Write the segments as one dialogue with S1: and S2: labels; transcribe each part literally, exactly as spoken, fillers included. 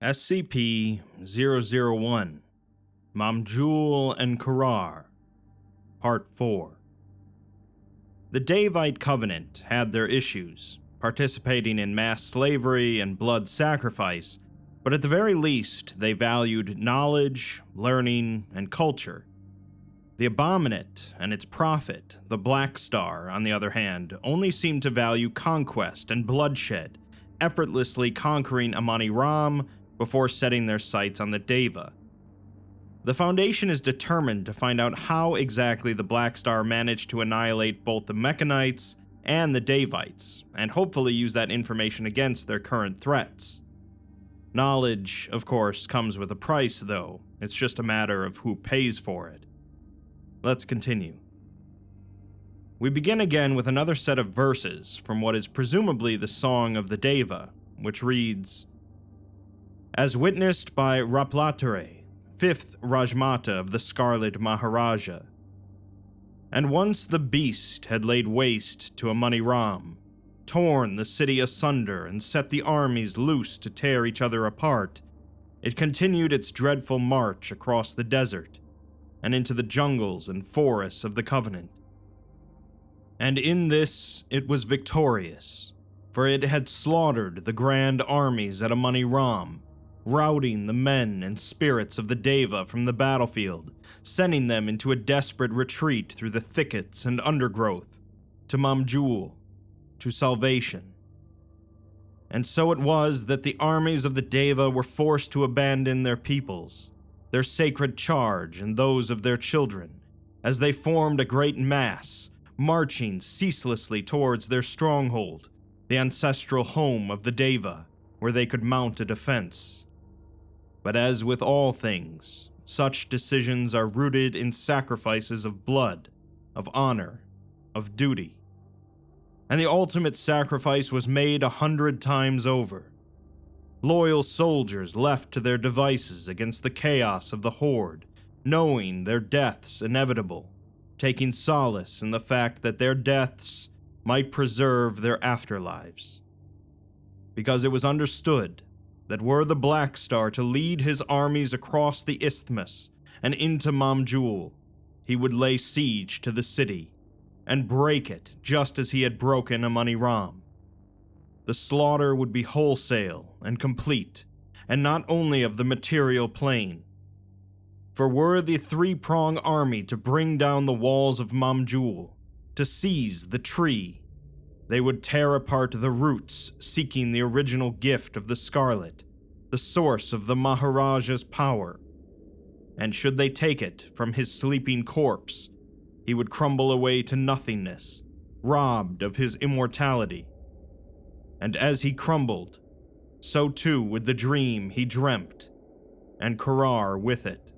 S1: S C P zero zero one, Mamjul and Karar, Part four. The Davite Covenant had their issues, participating in mass slavery and blood sacrifice, but at the very least, they valued knowledge, learning, and culture. The Abominate and its prophet, the Black Star, on the other hand, only seemed to value conquest and bloodshed, effortlessly conquering Amani Ram before setting their sights on the Deva. The Foundation is determined to find out how exactly the Black Star managed to annihilate both the Mechanites and the Davites, and hopefully use that information against their current threats. Knowledge, of course, comes with a price, though. It's just a matter of who pays for it. Let's continue. We begin again with another set of verses from what is presumably the Song of the Deva, which reads, "As witnessed by Raplatere, fifth Rajmata of the Scarlet Maharaja. And once the beast had laid waste to Amani Ram, torn the city asunder and set the armies loose to tear each other apart, it continued its dreadful march across the desert and into the jungles and forests of the Covenant. And in this it was victorious, for it had slaughtered the grand armies at Amani Ram, routing the men and spirits of the Deva from the battlefield, sending them into a desperate retreat through the thickets and undergrowth, to Mamjul, to salvation. And so it was that the armies of the Deva were forced to abandon their peoples, their sacred charge and those of their children, as they formed a great mass, marching ceaselessly towards their stronghold, the ancestral home of the Deva, where they could mount a defense. But as with all things, such decisions are rooted in sacrifices of blood, of honor, of duty. And the ultimate sacrifice was made a hundred times over. Loyal soldiers left to their devices against the chaos of the Horde, knowing their deaths inevitable, taking solace in the fact that their deaths might preserve their afterlives. Because it was understood that were the Black Star to lead his armies across the Isthmus and into Mamjul, he would lay siege to the city and break it just as he had broken Amani Ram. The slaughter would be wholesale and complete, and not only of the material plane. For were the three-prong army to bring down the walls of Mamjul, to seize the tree, they would tear apart the roots, seeking the original gift of the Scarlet, the source of the Maharaja's power. And should they take it from his sleeping corpse, he would crumble away to nothingness, robbed of his immortality. And as he crumbled, so too would the dream he dreamt, and Karar with it.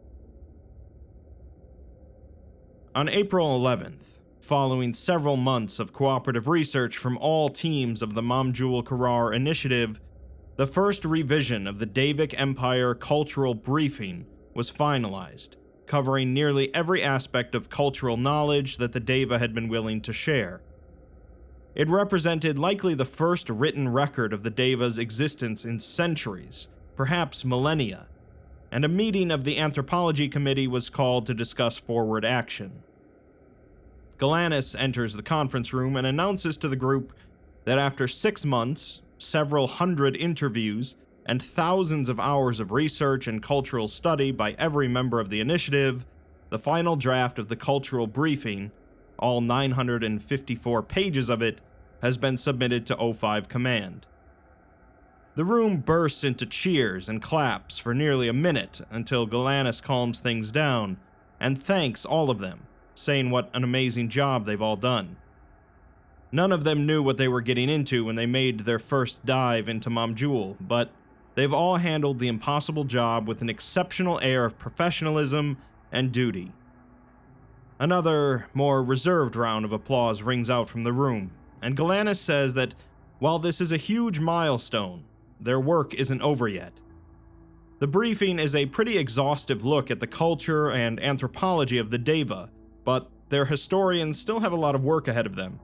S1: On April eleventh, following several months of cooperative research from all teams of the Mamjul Karar Initiative, the first revision of the Davic Empire Cultural Briefing was finalized, covering nearly every aspect of cultural knowledge that the Deva had been willing to share. It represented likely the first written record of the Deva's existence in centuries, perhaps millennia, and a meeting of the Anthropology Committee was called to discuss forward action. Galanis enters the conference room and announces to the group that after six months, several hundred interviews, and thousands of hours of research and cultural study by every member of the initiative, the final draft of the cultural briefing, all nine hundred fifty-four pages of it, has been submitted to O five Command. The room bursts into cheers and claps for nearly a minute until Galanis calms things down and thanks all of them, saying what an amazing job they've all done. None of them knew what they were getting into when they made their first dive into Mamjul, but they've all handled the impossible job with an exceptional air of professionalism and duty. Another, more reserved round of applause rings out from the room, and Galanis says that while this is a huge milestone, their work isn't over yet. The briefing is a pretty exhaustive look at the culture and anthropology of the Deva, but their historians still have a lot of work ahead of them.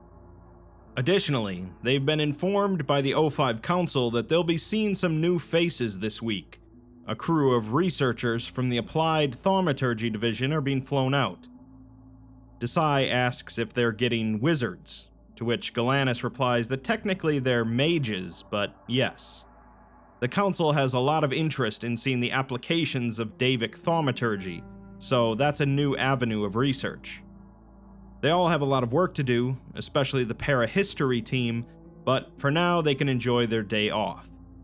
S1: Additionally, they've been informed by the O five Council that they'll be seeing some new faces this week, a crew of researchers from the Applied Thaumaturgy Division are being flown out. Desai asks if they're getting wizards, to which Galanis replies that technically they're mages, but yes. The Council has a lot of interest in seeing the applications of Daevic thaumaturgy, so that's a new avenue of research. They all have a lot of work to do, especially the parahistory team, but for now they can enjoy their day off.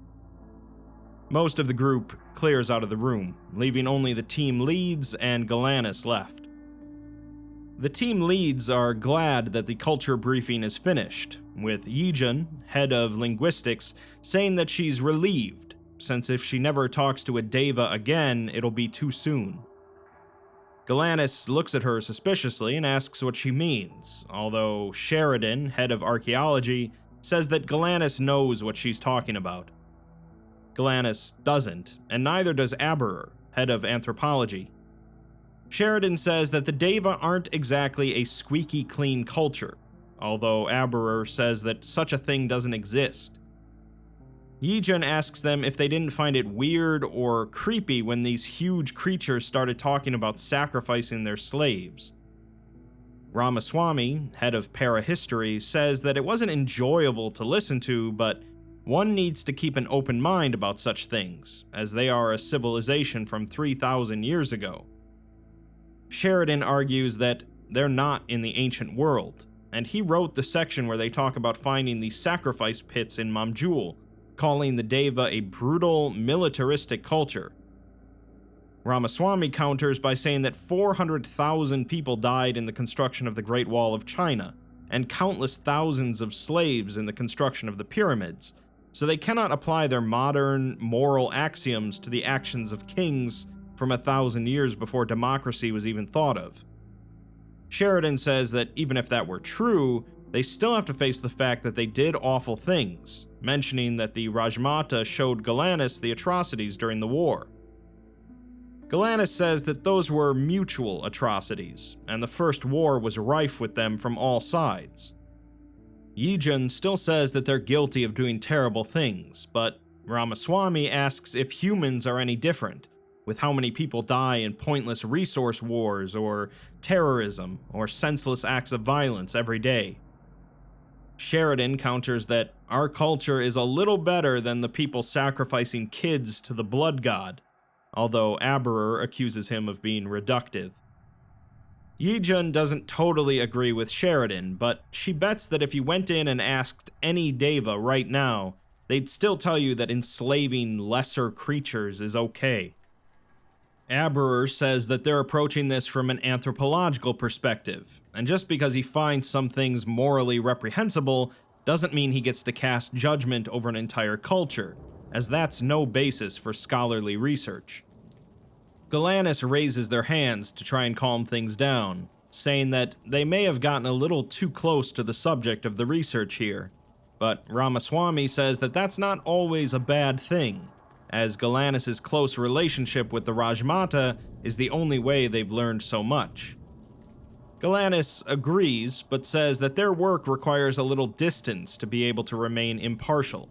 S1: Most of the group clears out of the room, leaving only the team leads and Galanis left. The team leads are glad that the culture briefing is finished, with Yijun, head of linguistics, saying that she's relieved, since if she never talks to a Deva again, it'll be too soon. Galanis looks at her suspiciously and asks what she means, although Sheridan, head of archaeology, says that Galanis knows what she's talking about. Galanis doesn't, and neither does Aberer, head of anthropology. Sheridan says that the Deva aren't exactly a squeaky clean culture, although Aberer says that such a thing doesn't exist. Yijun asks them if they didn't find it weird or creepy when these huge creatures started talking about sacrificing their slaves. Ramaswamy, head of parahistory, says that it wasn't enjoyable to listen to, but one needs to keep an open mind about such things, as they are a civilization from three thousand years ago. Sheridan argues that they're not in the ancient world, and he wrote the section where they talk about finding the sacrifice pits in Mamjul, calling the Deva a brutal, militaristic culture. Ramaswamy counters by saying that four hundred thousand people died in the construction of the Great Wall of China, and countless thousands of slaves in the construction of the pyramids, so they cannot apply their modern, moral axioms to the actions of kings from a thousand years before democracy was even thought of. Sheridan says that even if that were true, they still have to face the fact that they did awful things, mentioning that the Rajmata showed Galanis the atrocities during the war. Galanis says that those were mutual atrocities, and the First War was rife with them from all sides. Yijun still says that they're guilty of doing terrible things, but Ramaswamy asks if humans are any different, with how many people die in pointless resource wars or terrorism or senseless acts of violence every day. Sheridan counters that our culture is a little better than the people sacrificing kids to the blood god, although Aberer accuses him of being reductive. Yijun doesn't totally agree with Sheridan, but she bets that if you went in and asked any Deva right now, they'd still tell you that enslaving lesser creatures is okay. Aberer says that they're approaching this from an anthropological perspective, and just because he finds some things morally reprehensible doesn't mean he gets to cast judgment over an entire culture, as that's no basis for scholarly research. Galanis raises their hands to try and calm things down, saying that they may have gotten a little too close to the subject of the research here, but Ramaswamy says that that's not always a bad thing, as Galanis' close relationship with the Rajmata is the only way they've learned so much. Galanis agrees, but says that their work requires a little distance to be able to remain impartial.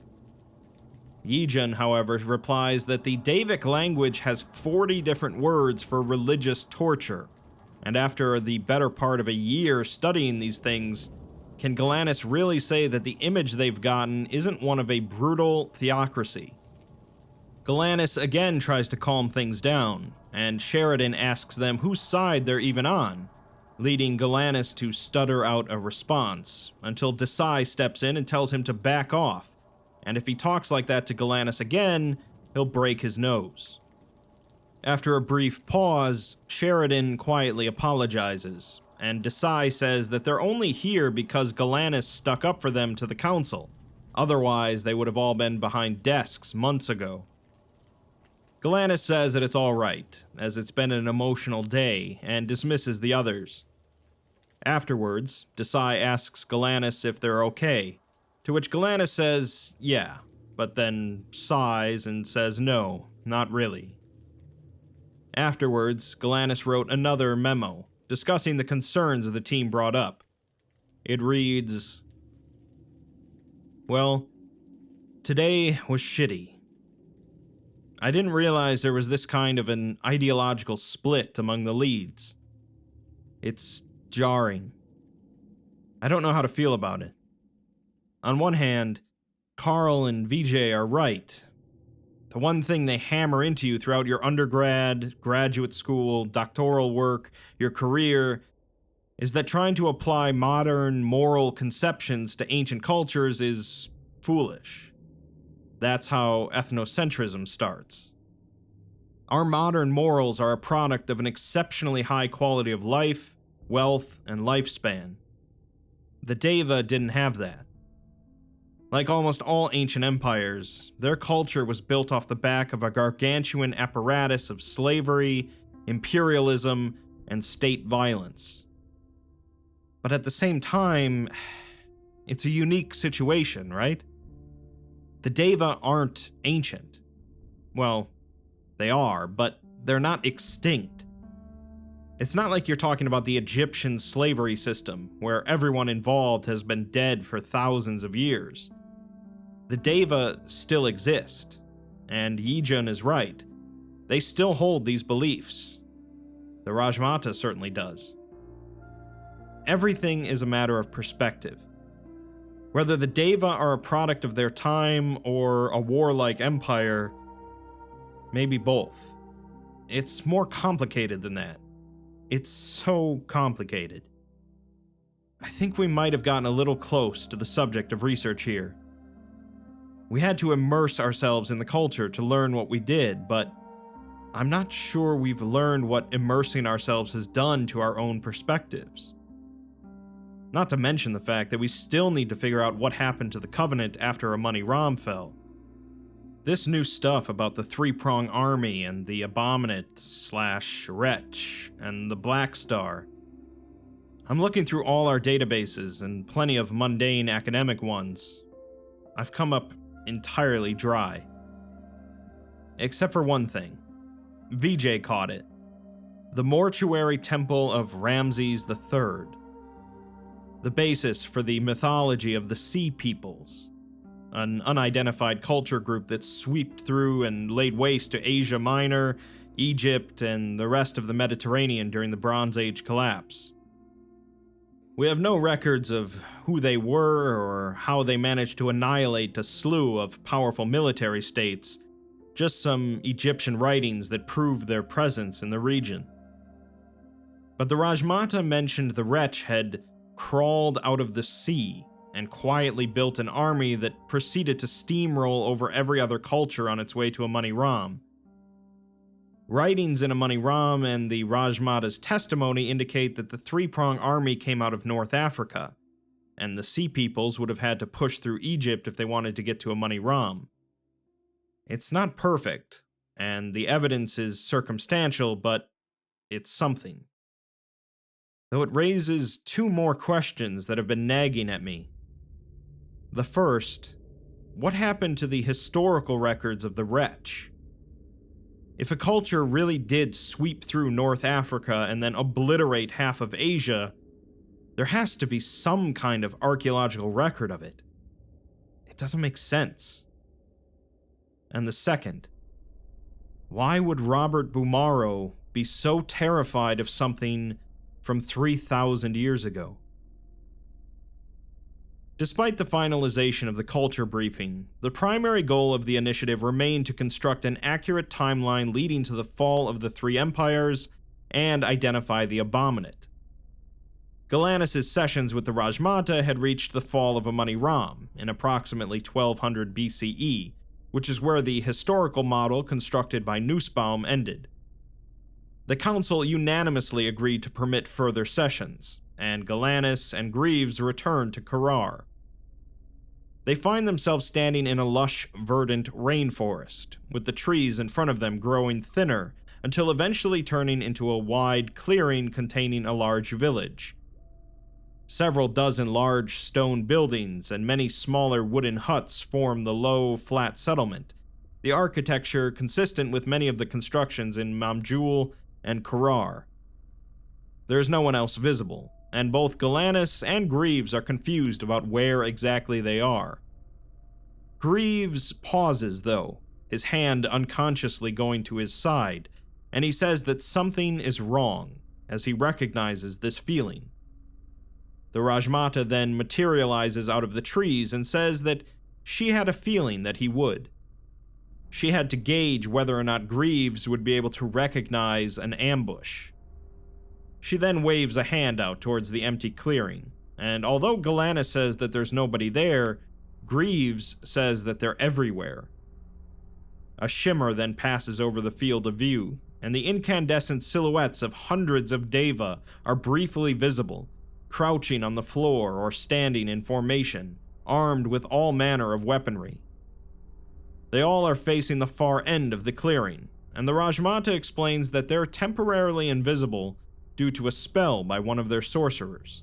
S1: Yijun, however, replies that the Daevic language has forty different words for religious torture, and after the better part of a year studying these things, can Galanis really say that the image they've gotten isn't one of a brutal theocracy? Galanis again tries to calm things down, and Sheridan asks them whose side they're even on, leading Galanis to stutter out a response, until Desai steps in and tells him to back off, and if he talks like that to Galanis again, he'll break his nose. After a brief pause, Sheridan quietly apologizes, and Desai says that they're only here because Galanis stuck up for them to the council, otherwise they would have all been behind desks months ago. Galanis says that it's alright, as it's been an emotional day, and dismisses the others. Afterwards, Desai asks Galanis if they're okay, to which Galanis says yeah, but then sighs and says no, not really. Afterwards, Galanis wrote another memo, discussing the concerns the team brought up. It reads, "Well, today was shitty. I didn't realize there was this kind of an ideological split among the leads. It's jarring. I don't know how to feel about it. On one hand, Carl and V J are right. The one thing they hammer into you throughout your undergrad, graduate school, doctoral work, your career, is that trying to apply modern moral conceptions to ancient cultures is foolish. That's how ethnocentrism starts. Our modern morals are a product of an exceptionally high quality of life, wealth, and lifespan. The Deva didn't have that. Like almost all ancient empires, their culture was built off the back of a gargantuan apparatus of slavery, imperialism, and state violence. But at the same time, it's a unique situation, right? The Deva aren't ancient. Well, they are, but they're not extinct. It's not like you're talking about the Egyptian slavery system, where everyone involved has been dead for thousands of years. The Deva still exist, and Yijun is right. They still hold these beliefs. The Rajmata certainly does. Everything is a matter of perspective. Whether the Deva are a product of their time or a warlike empire, maybe both. It's more complicated than that. It's so complicated. I think we might have gotten a little close to the subject of research here. We had to immerse ourselves in the culture to learn what we did, but I'm not sure we've learned what immersing ourselves has done to our own perspectives. Not to mention the fact that we still need to figure out what happened to the Covenant after Amani Ram fell. This new stuff about the Three-Prong Army and the Abominate slash Wretch and the Black Star. I'm looking through all our databases and plenty of mundane academic ones. I've come up entirely dry. Except for one thing. V J caught it. The mortuary temple of Ramses the Third. The basis for the mythology of the Sea Peoples. An unidentified culture group that swept through and laid waste to Asia Minor, Egypt, and the rest of the Mediterranean during the Bronze Age collapse. We have no records of who they were or how they managed to annihilate a slew of powerful military states, just some Egyptian writings that prove their presence in the region. But the Rajmata mentioned the Wretch had crawled out of the sea and quietly built an army that proceeded to steamroll over every other culture on its way to Amani Ram. Writings in Amani Ram and the Rajmata's testimony indicate that the Three-Prong Army came out of North Africa, and the Sea Peoples would have had to push through Egypt if they wanted to get to Amani Ram. It's not perfect, and the evidence is circumstantial, but it's something. Though it raises two more questions that have been nagging at me. The first, what happened to the historical records of the Wretch? If a culture really did sweep through North Africa and then obliterate half of Asia, there has to be some kind of archaeological record of it. It doesn't make sense. And the second, why would Robert Bumaro be so terrified of something from three thousand years ago? Despite the finalization of the culture briefing, the primary goal of the initiative remained to construct an accurate timeline leading to the fall of the three empires and identify the Abominate. Galanis' sessions with the Rajmata had reached the fall of Amani Ram in approximately twelve hundred B C E, which is where the historical model constructed by Nussbaum ended. The council unanimously agreed to permit further sessions, and Galanis and Greaves returned to Karar. They find themselves standing in a lush, verdant rainforest, with the trees in front of them growing thinner until eventually turning into a wide clearing containing a large village. Several dozen large stone buildings and many smaller wooden huts form the low, flat settlement, the architecture consistent with many of the constructions in Mamjul and Karar. There is no one else visible, and both Galanis and Greaves are confused about where exactly they are. Greaves pauses, though, his hand unconsciously going to his side, and he says that something is wrong as he recognizes this feeling. The Rajmata then materializes out of the trees and says that she had a feeling that he would. She had to gauge whether or not Greaves would be able to recognize an ambush. She then waves a hand out towards the empty clearing, and although Galana says that there's nobody there, Greaves says that they're everywhere. A shimmer then passes over the field of view, and the incandescent silhouettes of hundreds of Deva are briefly visible, crouching on the floor or standing in formation, armed with all manner of weaponry. They all are facing the far end of the clearing, and the Rajmata explains that they're temporarily invisible due to a spell by one of their sorcerers.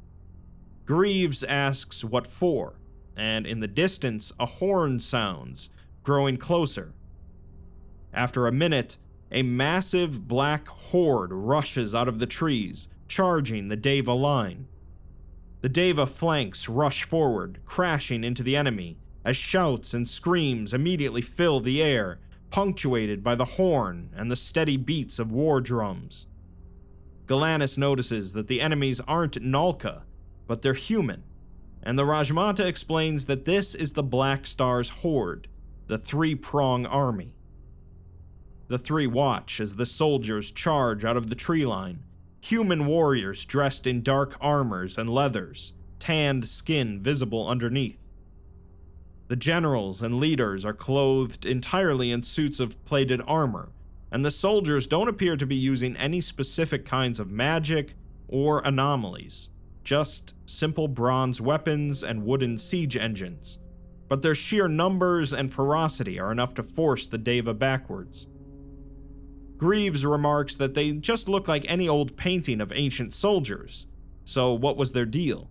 S1: Greaves asks what for, and in the distance a horn sounds, growing closer. After a minute, a massive black horde rushes out of the trees, charging the Deva line. The Deva flanks rush forward, crashing into the enemy, as shouts and screams immediately fill the air, punctuated by the horn and the steady beats of war drums. Galanis notices that the enemies aren't Nalka, but they're human, and the Rajmata explains that this is the Black Star's horde, the Three-Prong Army. The three watch as the soldiers charge out of the tree line, human warriors dressed in dark armors and leathers, tanned skin visible underneath. The generals and leaders are clothed entirely in suits of plated armor, and the soldiers don't appear to be using any specific kinds of magic or anomalies, just simple bronze weapons and wooden siege engines, but their sheer numbers and ferocity are enough to force the Deva backwards. Greaves remarks that they just look like any old painting of ancient soldiers, so what was their deal?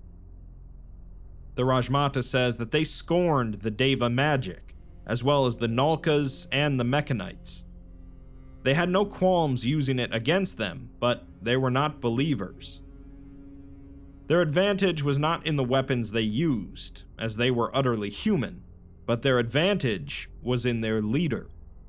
S1: The Rajmata says that they scorned the Deva magic, as well as the Nalkas and the Mechanites. They had no qualms using it against them, but they were not believers. Their advantage was not in the weapons they used, as they were utterly human, but their advantage was in their leader.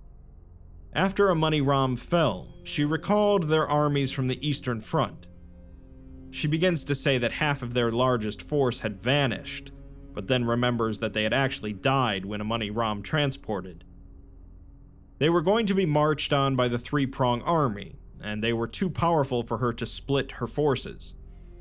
S1: After Amani Ram fell, she recalled their armies from the Eastern Front. She begins to say that half of their largest force had vanished, but then remembers that they had actually died when Amani Ram transported. They were going to be marched on by the Three-Prong Army, and they were too powerful for her to split her forces.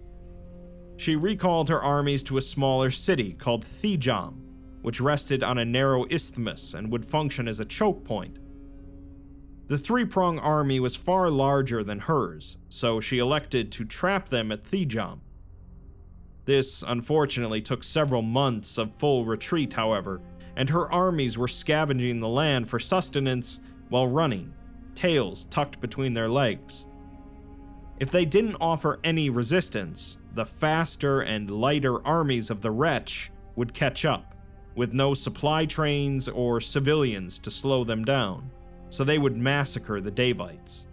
S1: She recalled her armies to a smaller city called Thijam, which rested on a narrow isthmus and would function as a choke point. The Three-Prong Army was far larger than hers, so she elected to trap them at Thijam. This, unfortunately, took several months of full retreat, however, and her armies were scavenging the land for sustenance while running, tails tucked between their legs. If they didn't offer any resistance, the faster and lighter armies of the Wretch would catch up, with no supply trains or civilians to slow them down, so they would massacre the Devites.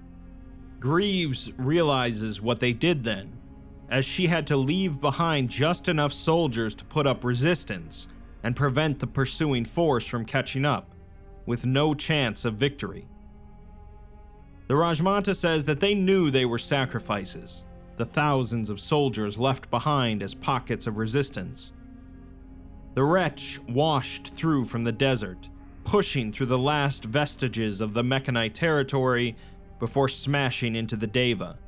S1: Greaves realizes what they did then, as she had to leave behind just enough soldiers to put up resistance and prevent the pursuing force from catching up, with no chance of victory. The Rajmata says that they knew they were sacrifices, the thousands of soldiers left behind as pockets of resistance. The Wretch washed through from the desert, pushing through the last vestiges of the Mechanite territory before smashing into the Deva.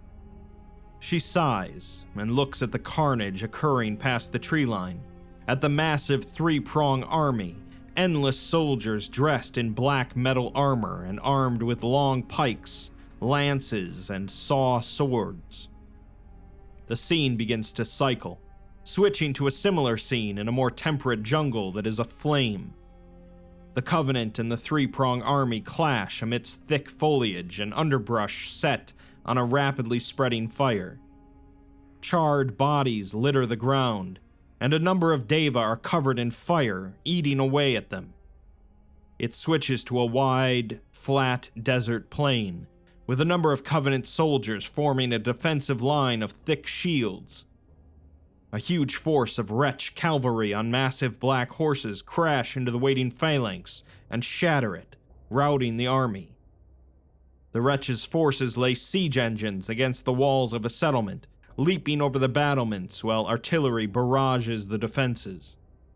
S1: She sighs and looks at the carnage occurring past the tree line, at the massive Three-Prong Army, endless soldiers dressed in black metal armor and armed with long pikes, lances, and saw swords. The scene begins to cycle, switching to a similar scene in a more temperate jungle that is aflame. The Covenant and the Three-Prong Army clash amidst thick foliage and underbrush set on a rapidly spreading fire. Charred bodies litter the ground, and a number of Deva are covered in fire, eating away at them. It switches to a wide, flat desert plain, with a number of Covenant soldiers forming a defensive line of thick shields. A huge force of wretch cavalry on massive black horses crash into the waiting phalanx and shatter it, routing the army. The wretch's forces lay siege engines against the walls of a settlement, leaping over the battlements while artillery barrages the defenses.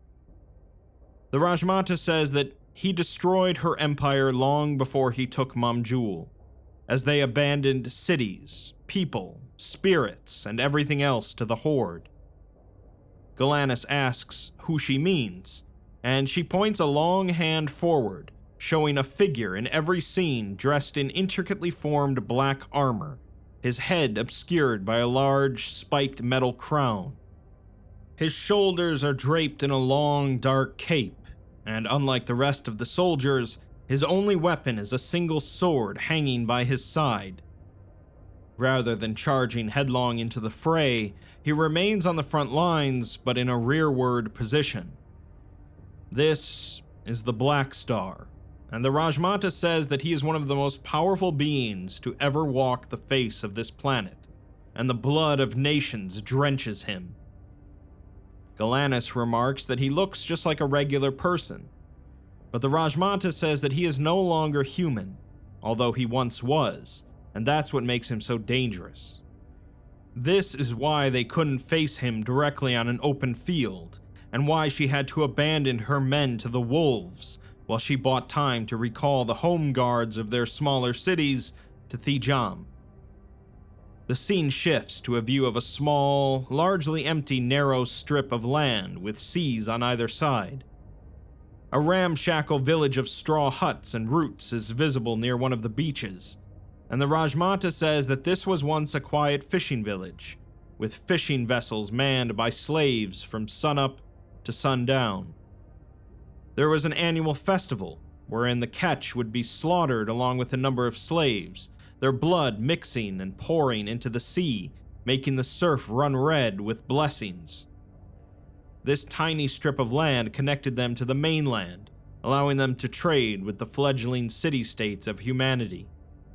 S1: The Rajmata says that he destroyed her empire long before he took Mamjul, as they abandoned cities, people, spirits, and everything else to the Horde. Galanis asks who she means, and she points a long hand forward, showing a figure in every scene dressed in intricately formed black armor, his head obscured by a large, spiked metal crown. His shoulders are draped in a long, dark cape, and unlike the rest of the soldiers, his only weapon is a single sword hanging by his side. Rather than charging headlong into the fray, he remains on the front lines, but in a rearward position. This is the Black Star, and the Rajmata says that he is one of the most powerful beings to ever walk the face of this planet, and the blood of nations drenches him. Galanis remarks that he looks just like a regular person, but the Rajmata says that he is no longer human, although he once was, and that's what makes him so dangerous. This is why they couldn't face him directly on an open field, and why she had to abandon her men to the wolves, while she bought time to recall the home guards of their smaller cities to Thijam. The scene shifts to a view of a small, largely empty narrow strip of land with seas on either side. A ramshackle village of straw huts and roots is visible near one of the beaches, and the Rajmata says that this was once a quiet fishing village, with fishing vessels manned by slaves from sunup to sundown. There was an annual festival, wherein the catch would be slaughtered along with a number of slaves, their blood mixing and pouring into the sea, making the surf run red with blessings. This tiny strip of land connected them to the mainland, allowing them to trade with the fledgling city-states of humanity.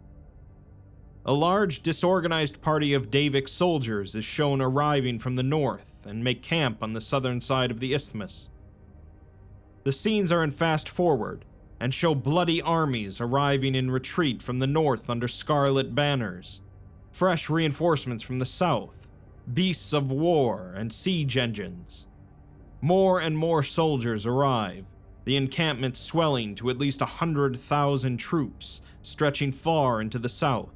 S1: A large, disorganized party of Davik soldiers is shown arriving from the north and make camp on the southern side of the isthmus. The scenes are in fast forward, and show bloody armies arriving in retreat from the north under scarlet banners, fresh reinforcements from the south, beasts of war, and siege engines. More and more soldiers arrive, the encampment swelling to at least a hundred thousand troops, stretching far into the south.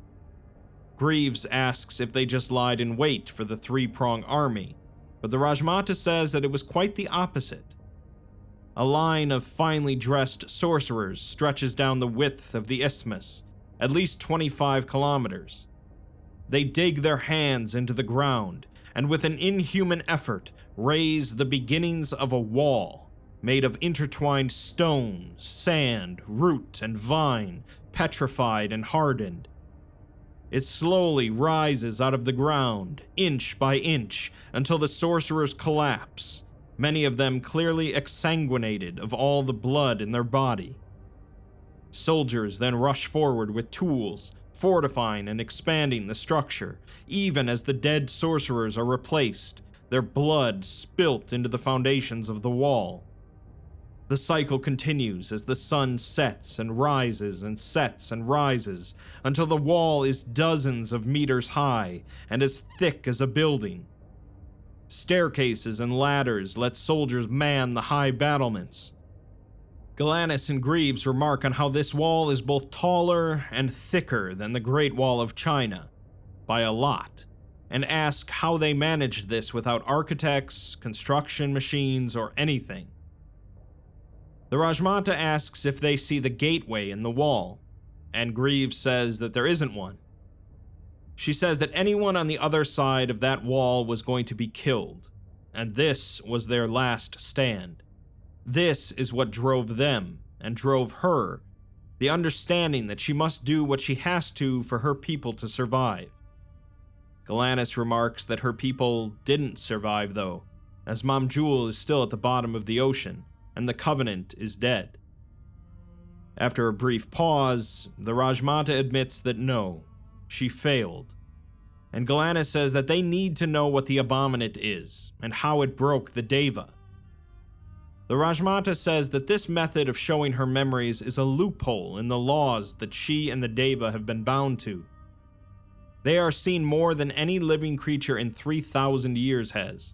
S1: Greaves asks if they just lied in wait for the three-prong army, but the Rajmata says that it was quite the opposite. A line of finely dressed sorcerers stretches down the width of the isthmus, at least twenty-five kilometers. They dig their hands into the ground, and with an inhuman effort, raise the beginnings of a wall, made of intertwined stone, sand, root, and vine, petrified and hardened. It slowly rises out of the ground, inch by inch, until the sorcerers collapse, many of them clearly exsanguinated of all the blood in their body. Soldiers then rush forward with tools, fortifying and expanding the structure, even as the dead sorcerers are replaced, their blood spilt into the foundations of the wall. The cycle continues as the sun sets and rises and sets and rises until the wall is dozens of meters high and as thick as a building. Staircases and ladders let soldiers man the high battlements. Galanis and Greaves remark on how this wall is both taller and thicker than the Great Wall of China, by a lot, and ask how they managed this without architects, construction machines, or anything. The Rajmata asks if they see the gateway in the wall, and Greaves says that there isn't one. She says that anyone on the other side of that wall was going to be killed, and this was their last stand. This is what drove them, and drove her, the understanding that she must do what she has to for her people to survive. Galanis remarks that her people didn't survive though, as Mamjul is still at the bottom of the ocean, and the Covenant is dead. After a brief pause, the Rajmata admits that no, she failed. and Galanis says that they need to know what the Abominate is, and how it broke the Deva. The Rajmata says that this method of showing her memories is a loophole in the laws that she and the Deva have been bound to. They are seen more than any living creature in three thousand years has.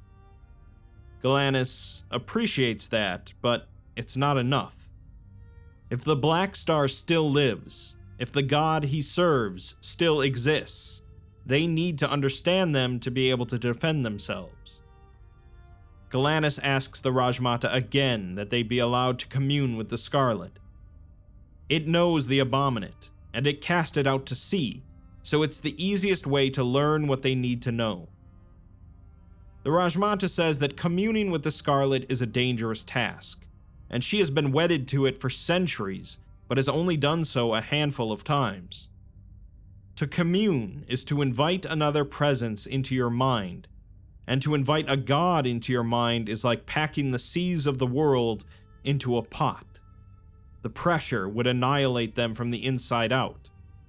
S1: Galanis appreciates that, but it's not enough. If the Black Star still lives, if the god he serves still exists, they need to understand them to be able to defend themselves. Galanis asks the Rajmata again that they be allowed to commune with the Scarlet. It knows the Abominate, and it cast it out to sea, so it's the easiest way to learn what they need to know. The Rajmata says that communing with the Scarlet is a dangerous task, and she has been wedded to it for centuries, but has only done so a handful of times. To commune is to invite another presence into your mind, and to invite a god into your mind is like packing the seas of the world into a pot. The pressure would annihilate them from the inside out.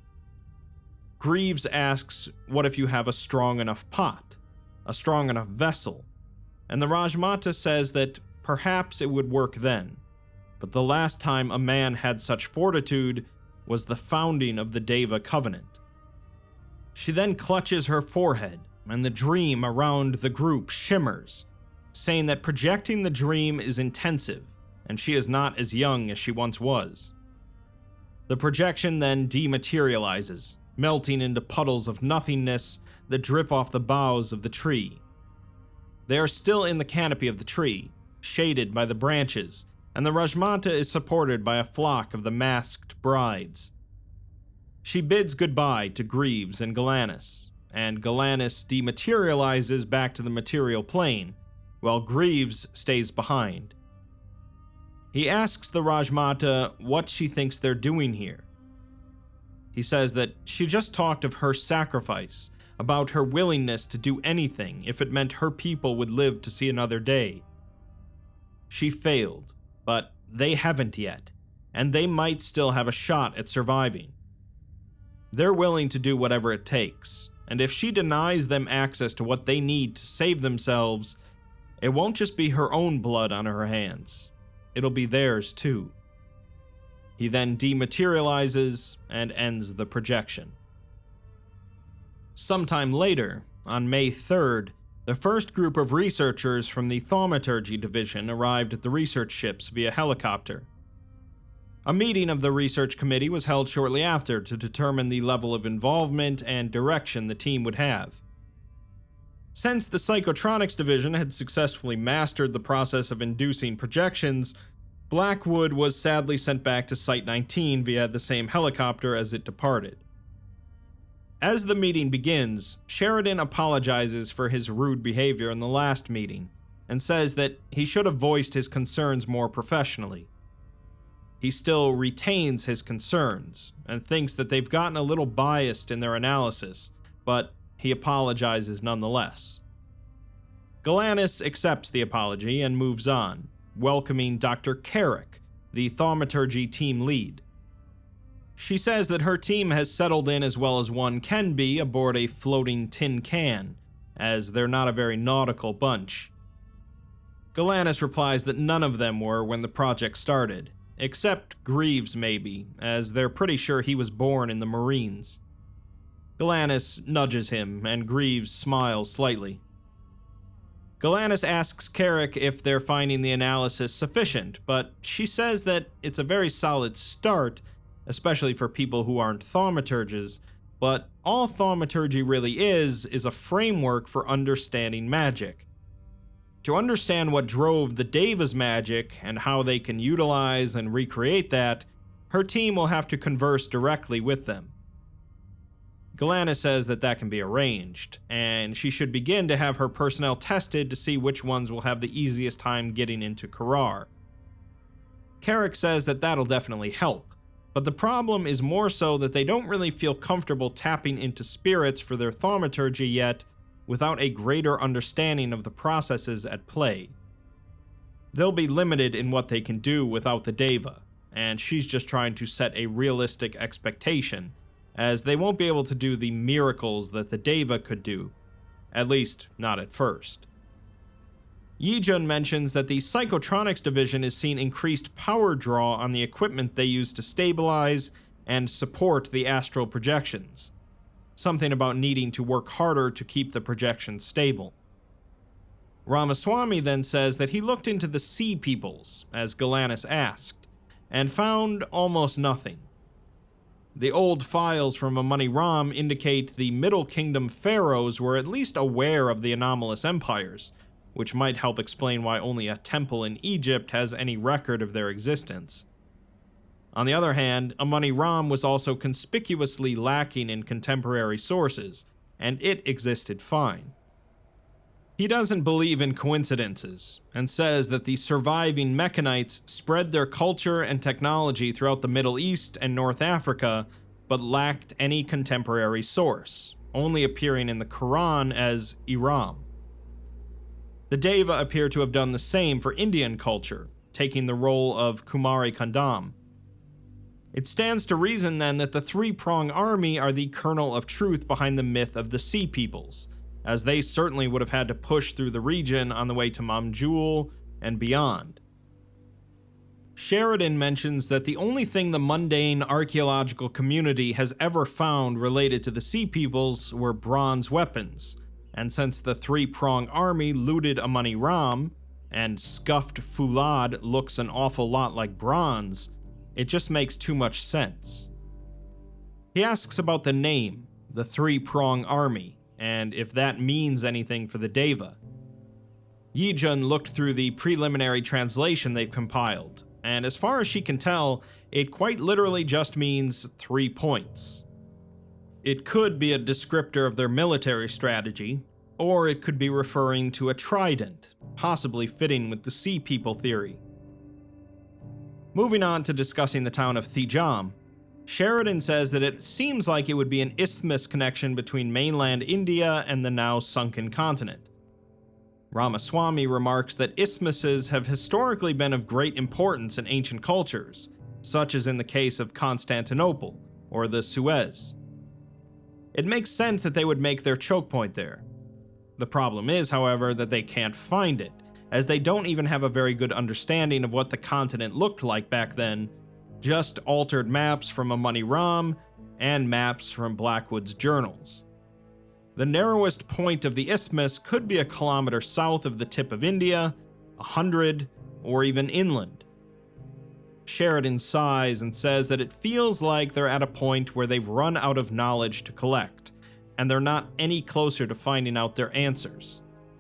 S1: Greaves asks, what if you have a strong enough pot, a strong enough vessel? And the Rajmata says that perhaps it would work then, but the last time a man had such fortitude was the founding of the Deva Covenant. She then clutches her forehead, and the dream around the group shimmers, saying that projecting the dream is intensive, and she is not as young as she once was. The projection then dematerializes, melting into puddles of nothingness that drip off the boughs of the tree. They are still in the canopy of the tree, shaded by the branches, and the Rajmata is supported by a flock of the masked brides. She bids goodbye to Greaves and Galanis, and Galanis dematerializes back to the material plane, while Greaves stays behind. He asks the Rajmata what she thinks they're doing here. He says that she just talked of her sacrifice, about her willingness to do anything if it meant her people would live to see another day. She failed, but they haven't yet, and they might still have a shot at surviving. They're willing to do whatever it takes, and if she denies them access to what they need to save themselves, it won't just be her own blood on her hands. It'll be theirs too. He then dematerializes and ends the projection. Sometime later, on May third, the first group of researchers from the Thaumaturgy Division arrived at the research ships via helicopter. A meeting of the research committee was held shortly after to determine the level of involvement and direction the team would have. Since the Psychotronics Division had successfully mastered the process of inducing projections, Blackwood was sadly sent back to Site nineteen via the same helicopter as it departed. As the meeting begins, Sheridan apologizes for his rude behavior in the last meeting, and says that he should have voiced his concerns more professionally. He still retains his concerns, and thinks that they've gotten a little biased in their analysis, but he apologizes nonetheless. Galanis accepts the apology and moves on, welcoming Doctor Carrick, the thaumaturgy team lead. She says that her team has settled in as well as one can be aboard a floating tin can, as they're not a very nautical bunch. Galanis replies that none of them were when the project started, except Greaves maybe, as they're pretty sure he was born in the Marines. Galanis nudges him, and Greaves smiles slightly. Galanis asks Carrick if they're finding the analysis sufficient, but she says that it's a very solid start, especially for people who aren't thaumaturges, but all thaumaturgy really is, is a framework for understanding magic. To understand what drove the Deva's magic and how they can utilize and recreate that, her team will have to converse directly with them. Galanis says that that can be arranged, and she should begin to have her personnel tested to see which ones will have the easiest time getting into Karar. Carrick says that that'll definitely help, but the problem is more so that they don't really feel comfortable tapping into spirits for their thaumaturgy yet without a greater understanding of the processes at play. They'll be limited in what they can do without the Deva, and she's just trying to set a realistic expectation, as they won't be able to do the miracles that the Deva could do, at least not at first. Yi-Jun mentions that the Psychotronics division is seeing increased power draw on the equipment they use to stabilize and support the astral projections, something about needing to work harder to keep the projections stable. Ramaswamy then says that he looked into the Sea Peoples, as Galanis asked, and found almost nothing. The old files from Amani Ram indicate the Middle Kingdom pharaohs were at least aware of the anomalous empires, which might help explain why only a temple in Egypt has any record of their existence. On the other hand, Amani Ram was also conspicuously lacking in contemporary sources, and it existed fine. He doesn't believe in coincidences, and says that the surviving Mechanites spread their culture and technology throughout the Middle East and North Africa, but lacked any contemporary source, only appearing in the Quran as Iram. The Deva appear to have done the same for Indian culture, taking the role of Kumari Kandam. It stands to reason then that the Three-Prong Army are the kernel of truth behind the myth of the Sea Peoples, as they certainly would have had to push through the region on the way to Mamjul and beyond. Sheridan mentions that the only thing the mundane archaeological community has ever found related to the Sea Peoples were bronze weapons, and since the Three-Prong Army looted Amani Ram, and scuffed Fulad looks an awful lot like bronze, it just makes too much sense. He asks about the name, the Three-Prong Army, and if that means anything for the Deva. Yi-Jun looked through the preliminary translation they've compiled, and as far as she can tell, it quite literally just means three points. It could be a descriptor of their military strategy, or it could be referring to a trident, possibly fitting with the Sea People theory. Moving on to discussing the town of Thijam, Sheridan says that it seems like it would be an isthmus connection between mainland India and the now sunken continent. Ramaswamy remarks that isthmuses have historically been of great importance in ancient cultures, such as in the case of Constantinople or the Suez. It makes sense that they would make their choke point there. The problem is, however, that they can't find it, as they don't even have a very good understanding of what the continent looked like back then, just altered maps from Amani Ram and maps from Blackwood's journals. The narrowest point of the isthmus could be a kilometer south of the tip of India, a hundred, or even inland. Sheridan sighs and says that it feels like they're at a point where they've run out of knowledge to collect, and they're not any closer to finding out their answers.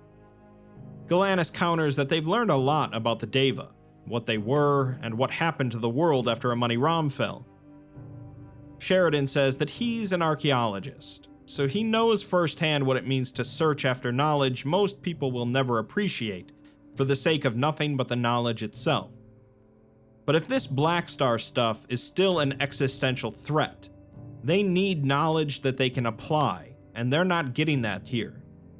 S1: Galanis counters that they've learned a lot about the Deva, what they were, and what happened to the world after Amani Ram fell. Sheridan says that he's an archaeologist, so he knows firsthand what it means to search after knowledge most people will never appreciate, for the sake of nothing but the knowledge itself. But if this Black Star stuff is still an existential threat, they need knowledge that they can apply, and they're not getting that here.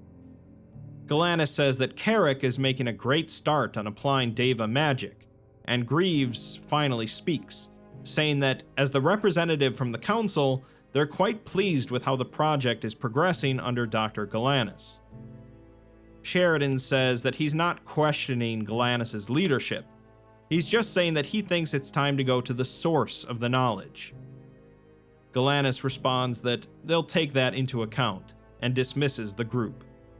S1: Galanis says that Carrick is making a great start on applying Deva magic, and Greaves finally speaks, saying that as the representative from the council, they're quite pleased with how the project is progressing under Doctor Galanis. Sheridan says that he's not questioning Galanis' leadership. He's just saying that he thinks it's time to go to the source of the knowledge. Galanis responds that they'll take that into account, and dismisses the group.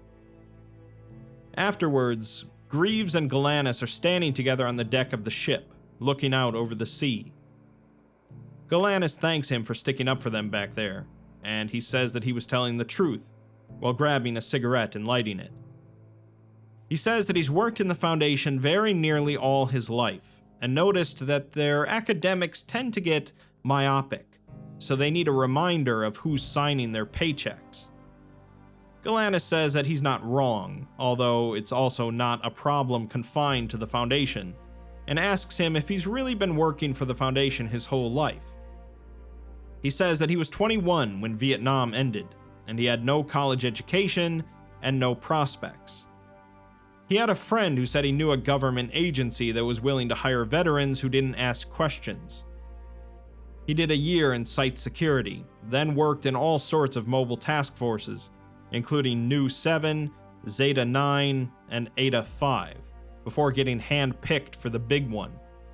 S1: Afterwards, Greaves and Galanis are standing together on the deck of the ship, looking out over the sea. Galanis thanks him for sticking up for them back there, and he says that he was telling the truth, while grabbing a cigarette and lighting it. He says that he's worked in the Foundation very nearly all his life, and noticed that their academics tend to get myopic, so they need a reminder of who's signing their paychecks. Galanis says that he's not wrong, although it's also not a problem confined to the Foundation, and asks him if he's really been working for the Foundation his whole life. He says that he was twenty-one when Vietnam ended, and he had no college education and no prospects. He had a friend who said he knew a government agency that was willing to hire veterans who didn't ask questions. He did a year in site security, then worked in all sorts of mobile task forces, including Nu seven, Zeta nine, and Eta five, before getting hand-picked for the big one.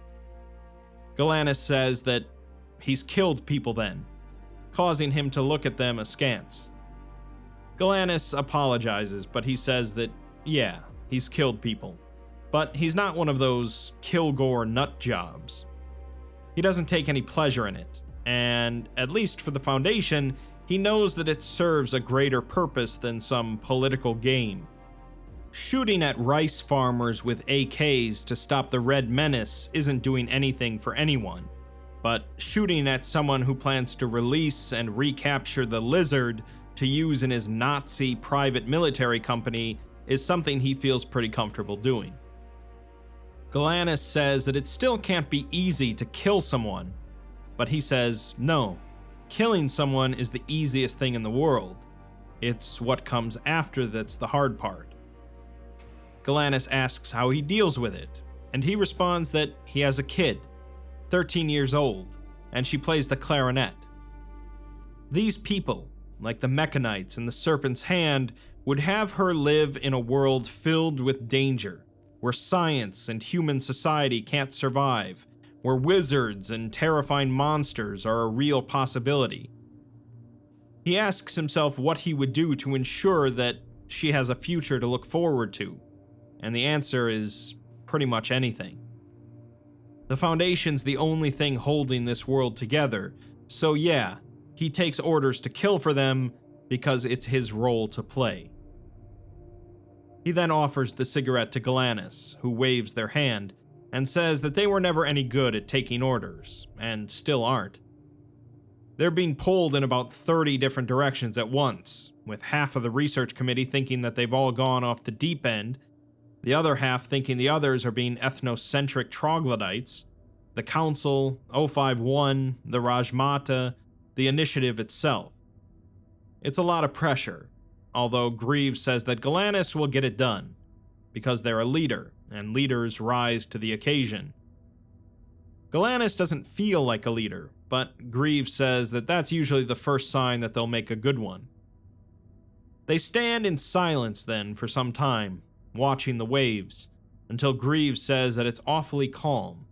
S1: Galanis says that he's killed people then, causing him to look at them askance. Galanis apologizes, but he says that, yeah, he's killed people, but he's not one of those Kilgore nut jobs. He doesn't take any pleasure in it, and, at least for the Foundation, he knows that it serves a greater purpose than some political game. Shooting at rice farmers with A Ks to stop the Red Menace isn't doing anything for anyone, but shooting at someone who plans to release and recapture the Lizard to use in his Nazi private military company is something he feels pretty comfortable doing. Galanis says that it still can't be easy to kill someone, but he says, no, killing someone is the easiest thing in the world. It's what comes after that's the hard part. Galanis asks how he deals with it, and he responds that he has a kid, thirteen years old, and she plays the clarinet. These people, like the Mechanites and the Serpent's Hand, would have her live in a world filled with danger, where science and human society can't survive, where wizards and terrifying monsters are a real possibility. He asks himself what he would do to ensure that she has a future to look forward to, and the answer is pretty much anything. The Foundation's the only thing holding this world together, so yeah, he takes orders to kill for them because it's his role to play. He then offers the cigarette to Galanis, who waves their hand, and says that they were never any good at taking orders, and still aren't. They're being pulled in about thirty different directions at once, with half of the research committee thinking that they've all gone off the deep end, the other half thinking the others are being ethnocentric troglodytes, the Council, O five one, the Rajmata, the Initiative itself. It's a lot of pressure, although Greaves says that Galanis will get it done, because they're a leader, and leaders rise to the occasion. Galanis doesn't feel like a leader, but Greaves says that that's usually the first sign that they'll make a good one. They stand in silence then for some time, watching the waves, until Greaves says that it's awfully calm.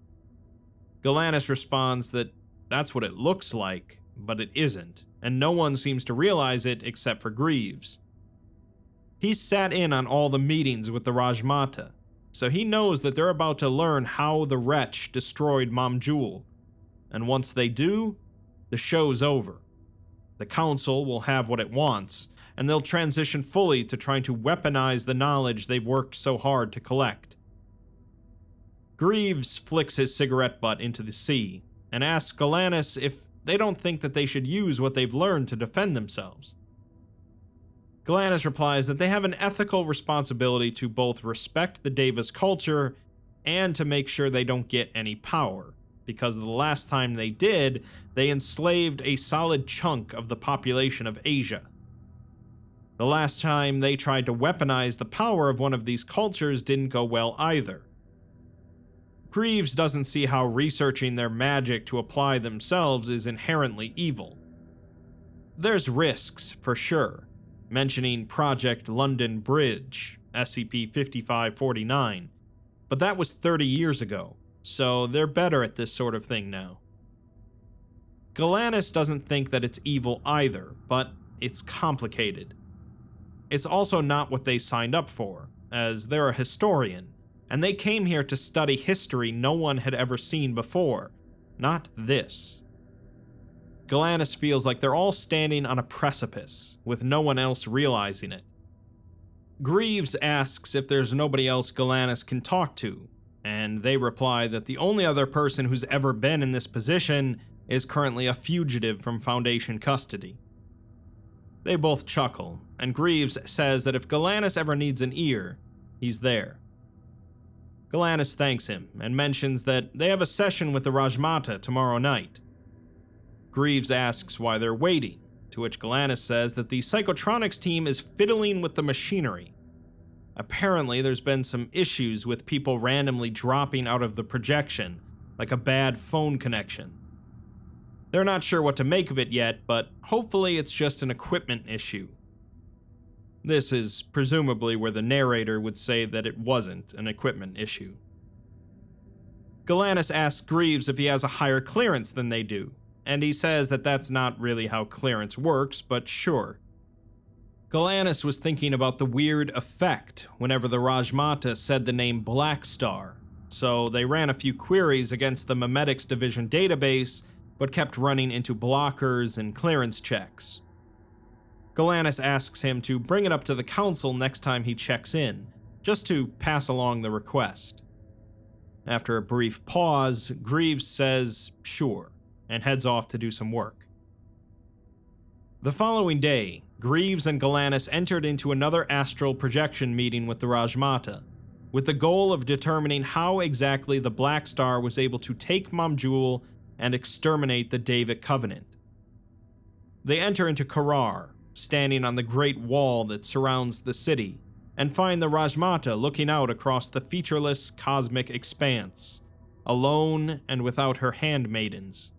S1: Galanis responds that that's what it looks like, but it isn't, and no one seems to realize it except for Greaves. He's sat in on all the meetings with the Rajmata, so he knows that they're about to learn how the wretch destroyed Mom Jewel, and once they do, the show's over. The Council will have what it wants, and they'll transition fully to trying to weaponize the knowledge they've worked so hard to collect. Greaves flicks his cigarette butt into the sea, and asks Galanis if they don't think that they should use what they've learned to defend themselves. Galanis replies that they have an ethical responsibility to both respect the Davis culture and to make sure they don't get any power, because the last time they did, they enslaved a solid chunk of the population of Asia. The last time they tried to weaponize the power of one of these cultures didn't go well either. Greaves doesn't see how researching their magic to apply themselves is inherently evil. There's risks, for sure, mentioning Project London Bridge, S C P fifty-five forty-nine, but that was thirty years ago, so they're better at this sort of thing now. Galanis doesn't think that it's evil either, but it's complicated. It's also not what they signed up for, as they're a historian, and they came here to study history no one had ever seen before, not this. Galanis feels like they're all standing on a precipice, with no one else realizing it. Greaves asks if there's nobody else Galanis can talk to, and they reply that the only other person who's ever been in this position is currently a fugitive from Foundation custody. They both chuckle, and Greaves says that if Galanis ever needs an ear, he's there. Galanis thanks him, and mentions that they have a session with the Rajmata tomorrow night. Greaves asks why they're waiting, to which Galanis says that the Psychotronics team is fiddling with the machinery. Apparently, there's been some issues with people randomly dropping out of the projection, like a bad phone connection. They're not sure what to make of it yet, but hopefully it's just an equipment issue. This is presumably where the narrator would say that it wasn't an equipment issue. Galanis asks Greaves if he has a higher clearance than they do, and he says that that's not really how clearance works, but sure. Galanis was thinking about the weird effect whenever the Rajmata said the name Black Star, so they ran a few queries against the Memetics Division database, but kept running into blockers and clearance checks. Galanis asks him to bring it up to the council next time he checks in, just to pass along the request. After a brief pause, Greaves says sure, and heads off to do some work. The following day, Greaves and Galanis entered into another astral projection meeting with the Rajmata, with the goal of determining how exactly the Black Star was able to take Mamjul and exterminate the Davic Covenant. They enter into Karar, standing on the great wall that surrounds the city, and find the Rajmata looking out across the featureless cosmic expanse, alone and without her handmaidens.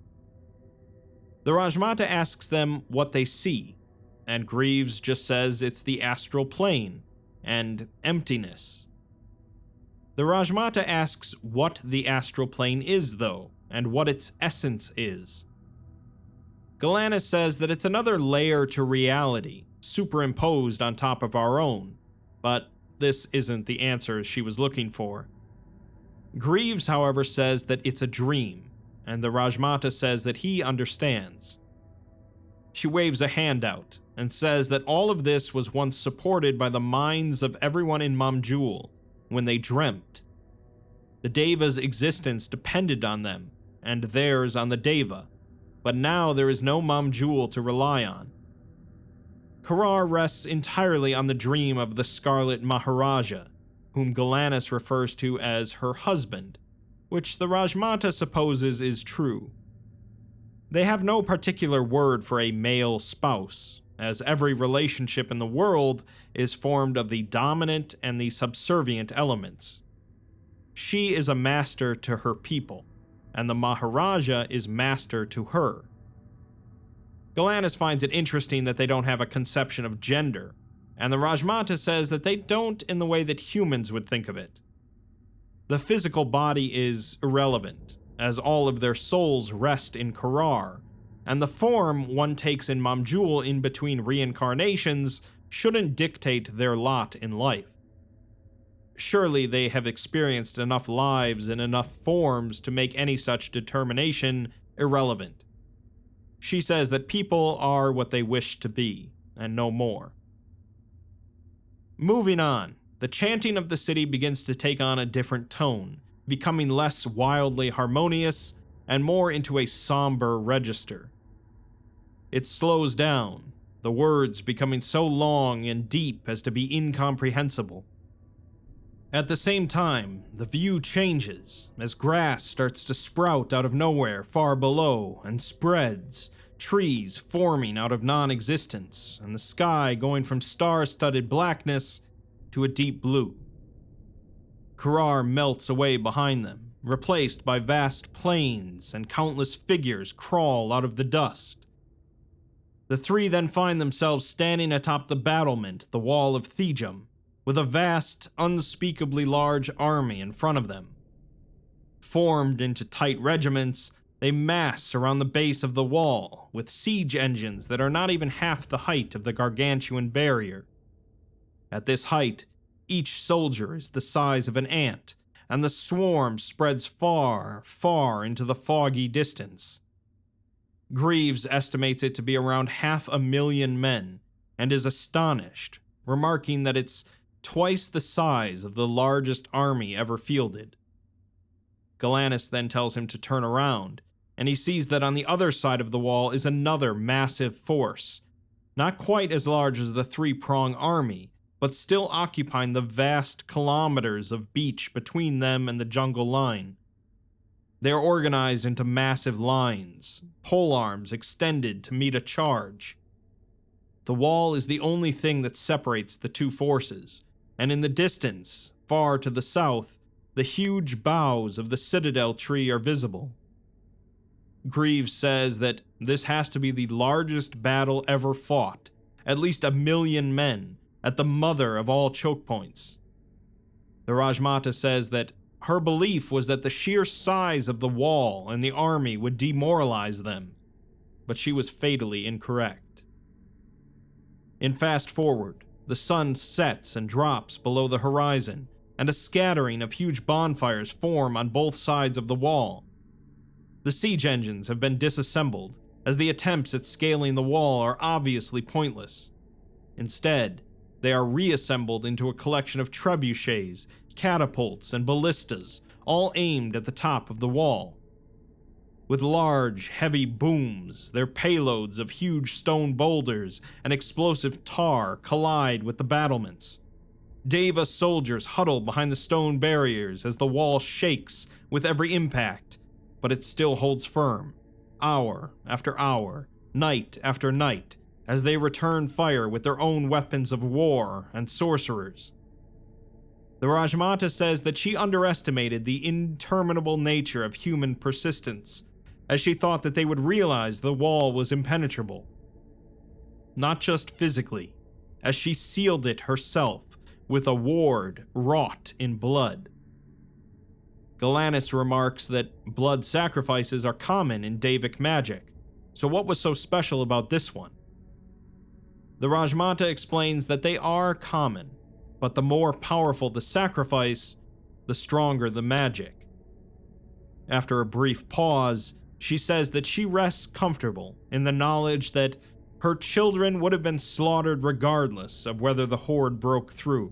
S1: The Rajmata asks them what they see, and Greaves just says it's the astral plane and emptiness. The Rajmata asks what the astral plane is, though, and what its essence is. Galanis says that it's another layer to reality, superimposed on top of our own, but this isn't the answer she was looking for. Greaves, however, says that it's a dream, and the Rajmata says that he understands. She waves a hand out and says that all of this was once supported by the minds of everyone in Mamjul when they dreamt. The Deva's existence depended on them, and theirs on the Deva, but now there is no Mamjul to rely on. Karar rests entirely on the dream of the Scarlet Maharaja, whom Galanis refers to as her husband, which the Rajmata supposes is true. They have no particular word for a male spouse, as every relationship in the world is formed of the dominant and the subservient elements. She is a master to her people, and the Maharaja is master to her. Galanis finds it interesting that they don't have a conception of gender, and the Rajmata says that they don't in the way that humans would think of it. The physical body is irrelevant, as all of their souls rest in Karar, and the form one takes in Mamjul in between reincarnations shouldn't dictate their lot in life. Surely they have experienced enough lives and enough forms to make any such determination irrelevant. She says that people are what they wish to be, and no more. Moving on, the chanting of the city begins to take on a different tone, becoming less wildly harmonious and more into a somber register. It slows down, the words becoming so long and deep as to be incomprehensible. At the same time, the view changes as grass starts to sprout out of nowhere far below and spreads, trees forming out of non-existence, and the sky going from star-studded blackness to a deep blue. Karar melts away behind them, replaced by vast plains, and countless figures crawl out of the dust. The three then find themselves standing atop the battlement, the wall of Thejum, with a vast, unspeakably large army in front of them. Formed into tight regiments, they mass around the base of the wall, with siege engines that are not even half the height of the gargantuan barrier. At this height, each soldier is the size of an ant, and the swarm spreads far, far into the foggy distance. Greaves estimates it to be around half a million men, and is astonished, remarking that it's twice the size of the largest army ever fielded. Galanis then tells him to turn around, and he sees that on the other side of the wall is another massive force, not quite as large as the three-prong army, but still occupying the vast kilometers of beach between them and the jungle line. They are organized into massive lines, polearms extended to meet a charge. The wall is the only thing that separates the two forces, and in the distance, far to the south, the huge boughs of the citadel tree are visible. Greaves says that this has to be the largest battle ever fought, at least a million men, at the mother of all choke points. The Rajmata says that her belief was that the sheer size of the wall and the army would demoralize them, but she was fatally incorrect. In Fast Forward, the sun sets and drops below the horizon, and a scattering of huge bonfires form on both sides of the wall. The siege engines have been disassembled, as the attempts at scaling the wall are obviously pointless. Instead, they are reassembled into a collection of trebuchets, catapults, and ballistas, all aimed at the top of the wall. With large, heavy booms, their payloads of huge stone boulders and explosive tar collide with the battlements. Deva soldiers huddle behind the stone barriers as the wall shakes with every impact, but it still holds firm, hour after hour, night after night, as they return fire with their own weapons of war and sorcerers. The Rajmata says that she underestimated the interminable nature of human persistence, as she thought that they would realize the wall was impenetrable. Not just physically, as she sealed it herself with a ward wrought in blood. Galanis remarks that blood sacrifices are common in Daevic magic, so what was so special about this one? The Rajmata explains that they are common, but the more powerful the sacrifice, the stronger the magic. After a brief pause, she says that she rests comfortable in the knowledge that her children would have been slaughtered regardless of whether the horde broke through.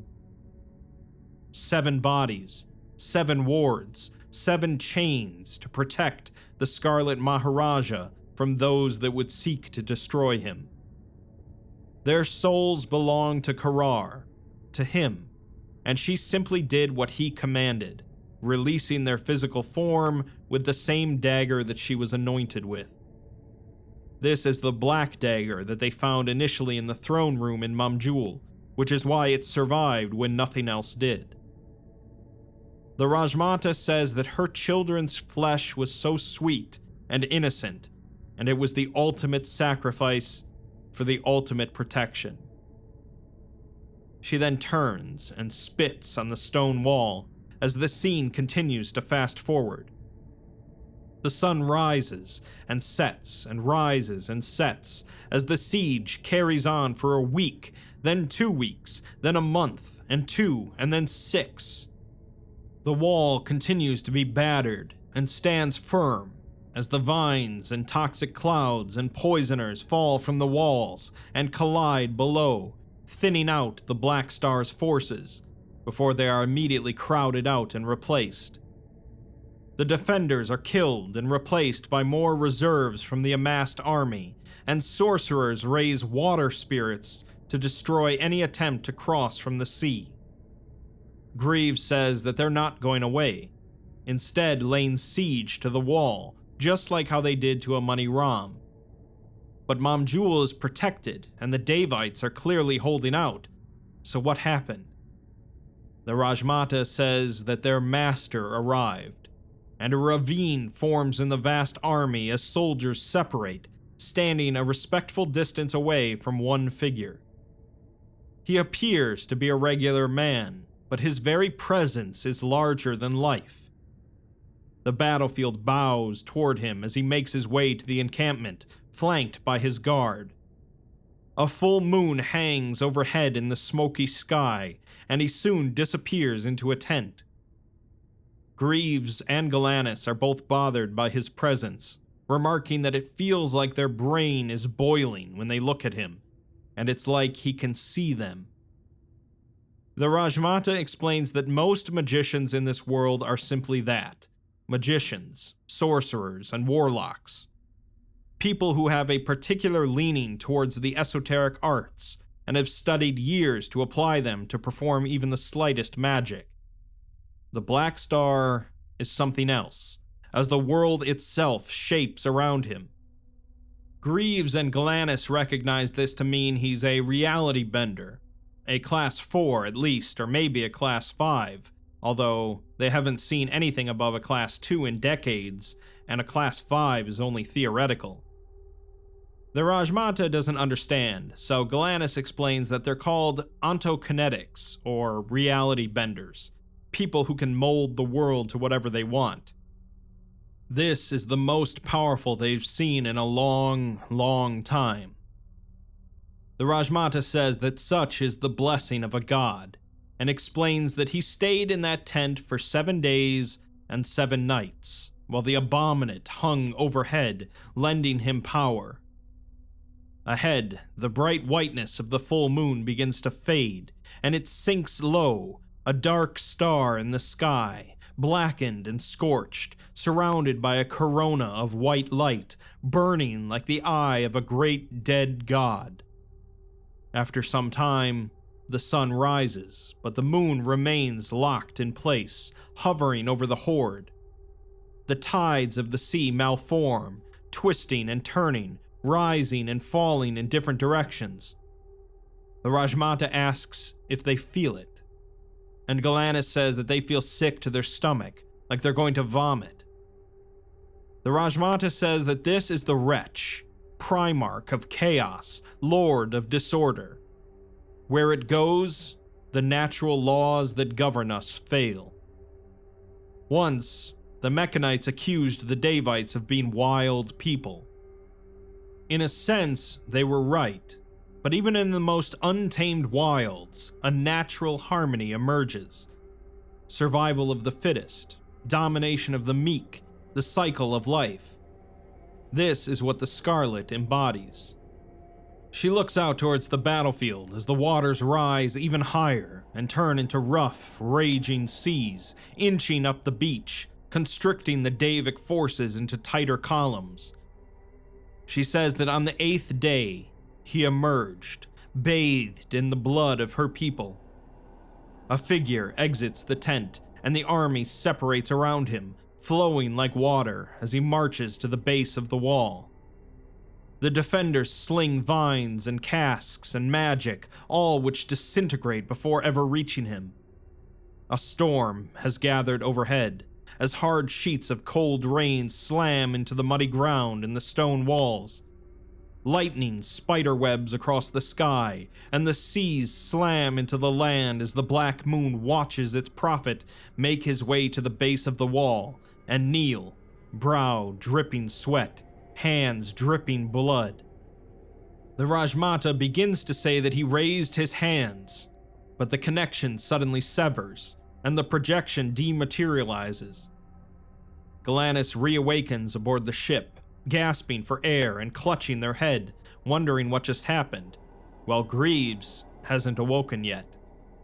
S1: Seven bodies, seven wards, seven chains to protect the Scarlet Maharaja from those that would seek to destroy him. Their souls belong to Karar, to him, and she simply did what he commanded, releasing their physical form with the same dagger that she was anointed with. This is the black dagger that they found initially in the throne room in Mamjul, which is why it survived when nothing else did. The Rajmata says that her children's flesh was so sweet and innocent, and it was the ultimate sacrifice for the ultimate protection. She then turns and spits on the stone wall as the scene continues to fast forward. The sun rises and sets and rises and sets as the siege carries on for a week, then two weeks, then a month, and two, and then six. The wall continues to be battered and stands firm as the vines and toxic clouds and poisoners fall from the walls and collide below, thinning out the Black Star's forces before they are immediately crowded out and replaced. The defenders are killed and replaced by more reserves from the amassed army, and sorcerers raise water spirits to destroy any attempt to cross from the sea. Greaves says that they're not going away, instead laying siege to the wall, just like how they did to Amani Ram. But Mamjul is protected, and the Daevites are clearly holding out, so what happened? The Rajmata says that their master arrived, and a ravine forms in the vast army as soldiers separate, standing a respectful distance away from one figure. He appears to be a regular man, but his very presence is larger than life. The battlefield bows toward him as he makes his way to the encampment, flanked by his guard. A full moon hangs overhead in the smoky sky, and he soon disappears into a tent. Greaves and Galanis are both bothered by his presence, remarking that it feels like their brain is boiling when they look at him, and it's like he can see them. The Rajmata explains that most magicians in this world are simply that: magicians, sorcerers, and warlocks. People who have a particular leaning towards the esoteric arts and have studied years to apply them to perform even the slightest magic. The Black Star is something else, as the world itself shapes around him. Greaves and Galanis recognize this to mean he's a reality bender, a class four at least, or maybe a class five, although they haven't seen anything above a class two in decades, and a Class five is only theoretical. The Rajmata doesn't understand, so Galanis explains that they're called ontokinetics, or reality benders, people who can mold the world to whatever they want. This is the most powerful they've seen in a long, long time. The Rajmata says that such is the blessing of a god, and explains that he stayed in that tent for seven days and seven nights, while the abominate hung overhead, lending him power. Ahead, the bright whiteness of the full moon begins to fade, and it sinks low, a dark star in the sky, blackened and scorched, surrounded by a corona of white light, burning like the eye of a great dead god. After some time, the sun rises, but the moon remains locked in place, hovering over the horde. The tides of the sea malform, twisting and turning, rising and falling in different directions. The Rajmata asks if they feel it, and Galanis says that they feel sick to their stomach, like they're going to vomit. The Rajmata says that this is the wretch, Primarch of chaos, Lord of disorder. Where it goes, the natural laws that govern us fail. Once, the Mechanites accused the Davites of being wild people. In a sense, they were right, but even in the most untamed wilds, a natural harmony emerges. Survival of the fittest, domination of the meek, the cycle of life. This is what the Scarlet embodies. She looks out towards the battlefield as the waters rise even higher and turn into rough, raging seas, inching up the beach, constricting the Davic forces into tighter columns. She says that on the eighth day, he emerged, bathed in the blood of her people. A figure exits the tent, and the army separates around him, flowing like water as he marches to the base of the wall. The defenders sling vines and casks and magic, all which disintegrate before ever reaching him. A storm has gathered overhead, as hard sheets of cold rain slam into the muddy ground and the stone walls. Lightning spiderwebs across the sky, and the seas slam into the land as the black moon watches its prophet make his way to the base of the wall and kneel, brow dripping sweat, hands dripping blood. The Rajmata begins to say that he raised his hands, but the connection suddenly severs, and the projection dematerializes. Galanis reawakens aboard the ship, gasping for air and clutching their head, wondering what just happened, while Greaves hasn't awoken yet.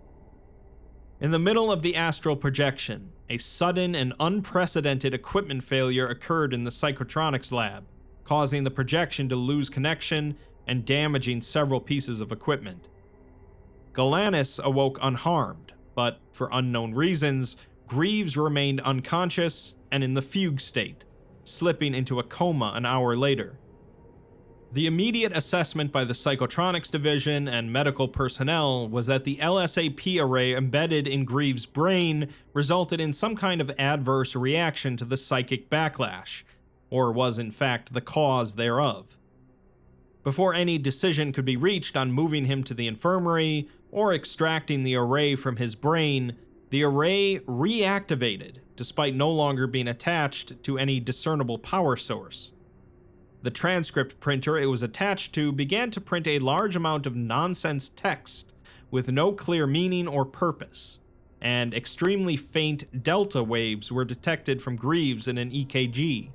S1: In the middle of the astral projection, a sudden and unprecedented equipment failure occurred in the psychotronics lab, causing the projection to lose connection and damaging several pieces of equipment. Galanis awoke unharmed, but for unknown reasons, Greaves remained unconscious and in the fugue state, slipping into a coma an hour later. The immediate assessment by the Psychotronics Division and medical personnel was that the L S A P array embedded in Greaves' brain resulted in some kind of adverse reaction to the psychic backlash, or was in fact the cause thereof. Before any decision could be reached on moving him to the infirmary or extracting the array from his brain, the array reactivated, despite no longer being attached to any discernible power source. The transcript printer it was attached to began to print a large amount of nonsense text with no clear meaning or purpose, and extremely faint delta waves were detected from Greaves in an E K G.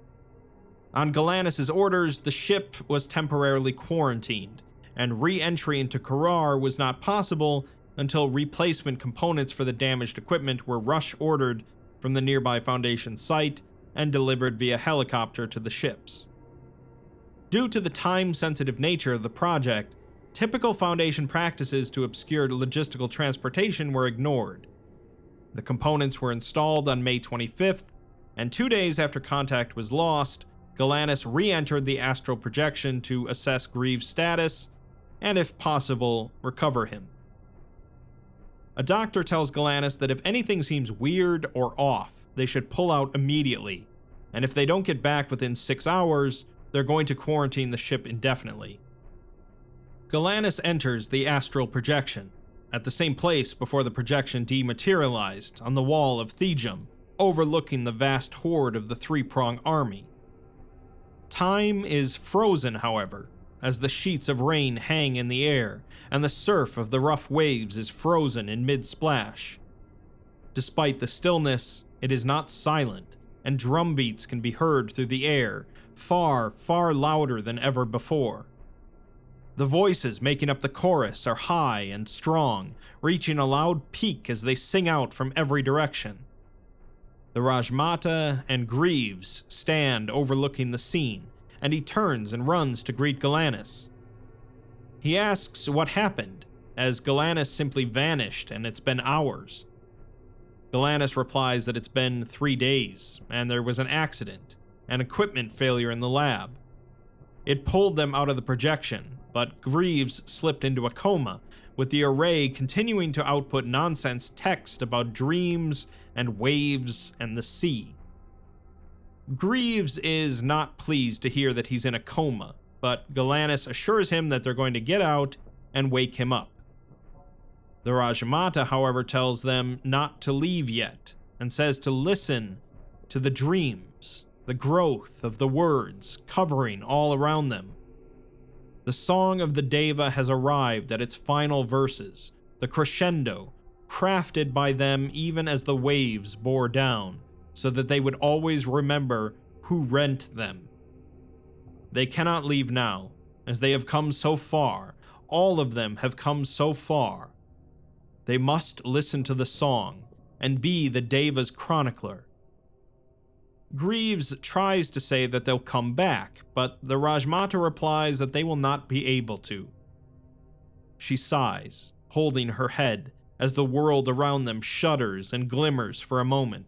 S1: On Galanis' orders, the ship was temporarily quarantined, and re-entry into Karar was not possible until replacement components for the damaged equipment were rush-ordered from the nearby Foundation site and delivered via helicopter to the ships. Due to the time-sensitive nature of the project, typical Foundation practices to obscure logistical transportation were ignored. The components were installed on May twenty-fifth, and two days after contact was lost, Galanis re-entered the astral projection to assess Greaves' status, and if possible, recover him. A doctor tells Galanis that if anything seems weird or off, they should pull out immediately, and if they don't get back within six hours, they're going to quarantine the ship indefinitely. Galanis enters the astral projection, at the same place before the projection dematerialized on the wall of Thejum, overlooking the vast horde of the three-prong army. Time is frozen, however, as the sheets of rain hang in the air, and the surf of the rough waves is frozen in mid-splash. Despite the stillness, it is not silent, and drum beats can be heard through the air, far, far louder than ever before. The voices making up the chorus are high and strong, reaching a loud peak as they sing out from every direction. The Rajmata and Greaves stand overlooking the scene, and he turns and runs to greet Galanis. He asks what happened, as Galanis simply vanished and it's been hours. Galanis replies that it's been three days, and there was an accident, an equipment failure in the lab. It pulled them out of the projection, but Greaves slipped into a coma, with the array continuing to output nonsense text about dreams and waves and the sea. Greaves is not pleased to hear that he's in a coma, but Galanis assures him that they're going to get out and wake him up. The Rajmata, however, tells them not to leave yet, and says to listen to the dreams, the growth of the words covering all around them. The song of the Deva has arrived at its final verses, the crescendo, crafted by them even as the waves bore down, so that they would always remember who rent them. They cannot leave now, as they have come so far. All of them have come so far. They must listen to the song, and be the Deva's chronicler. Greaves tries to say that they'll come back, but the Rajmata replies that they will not be able to. She sighs, holding her head, as the world around them shudders and glimmers for a moment.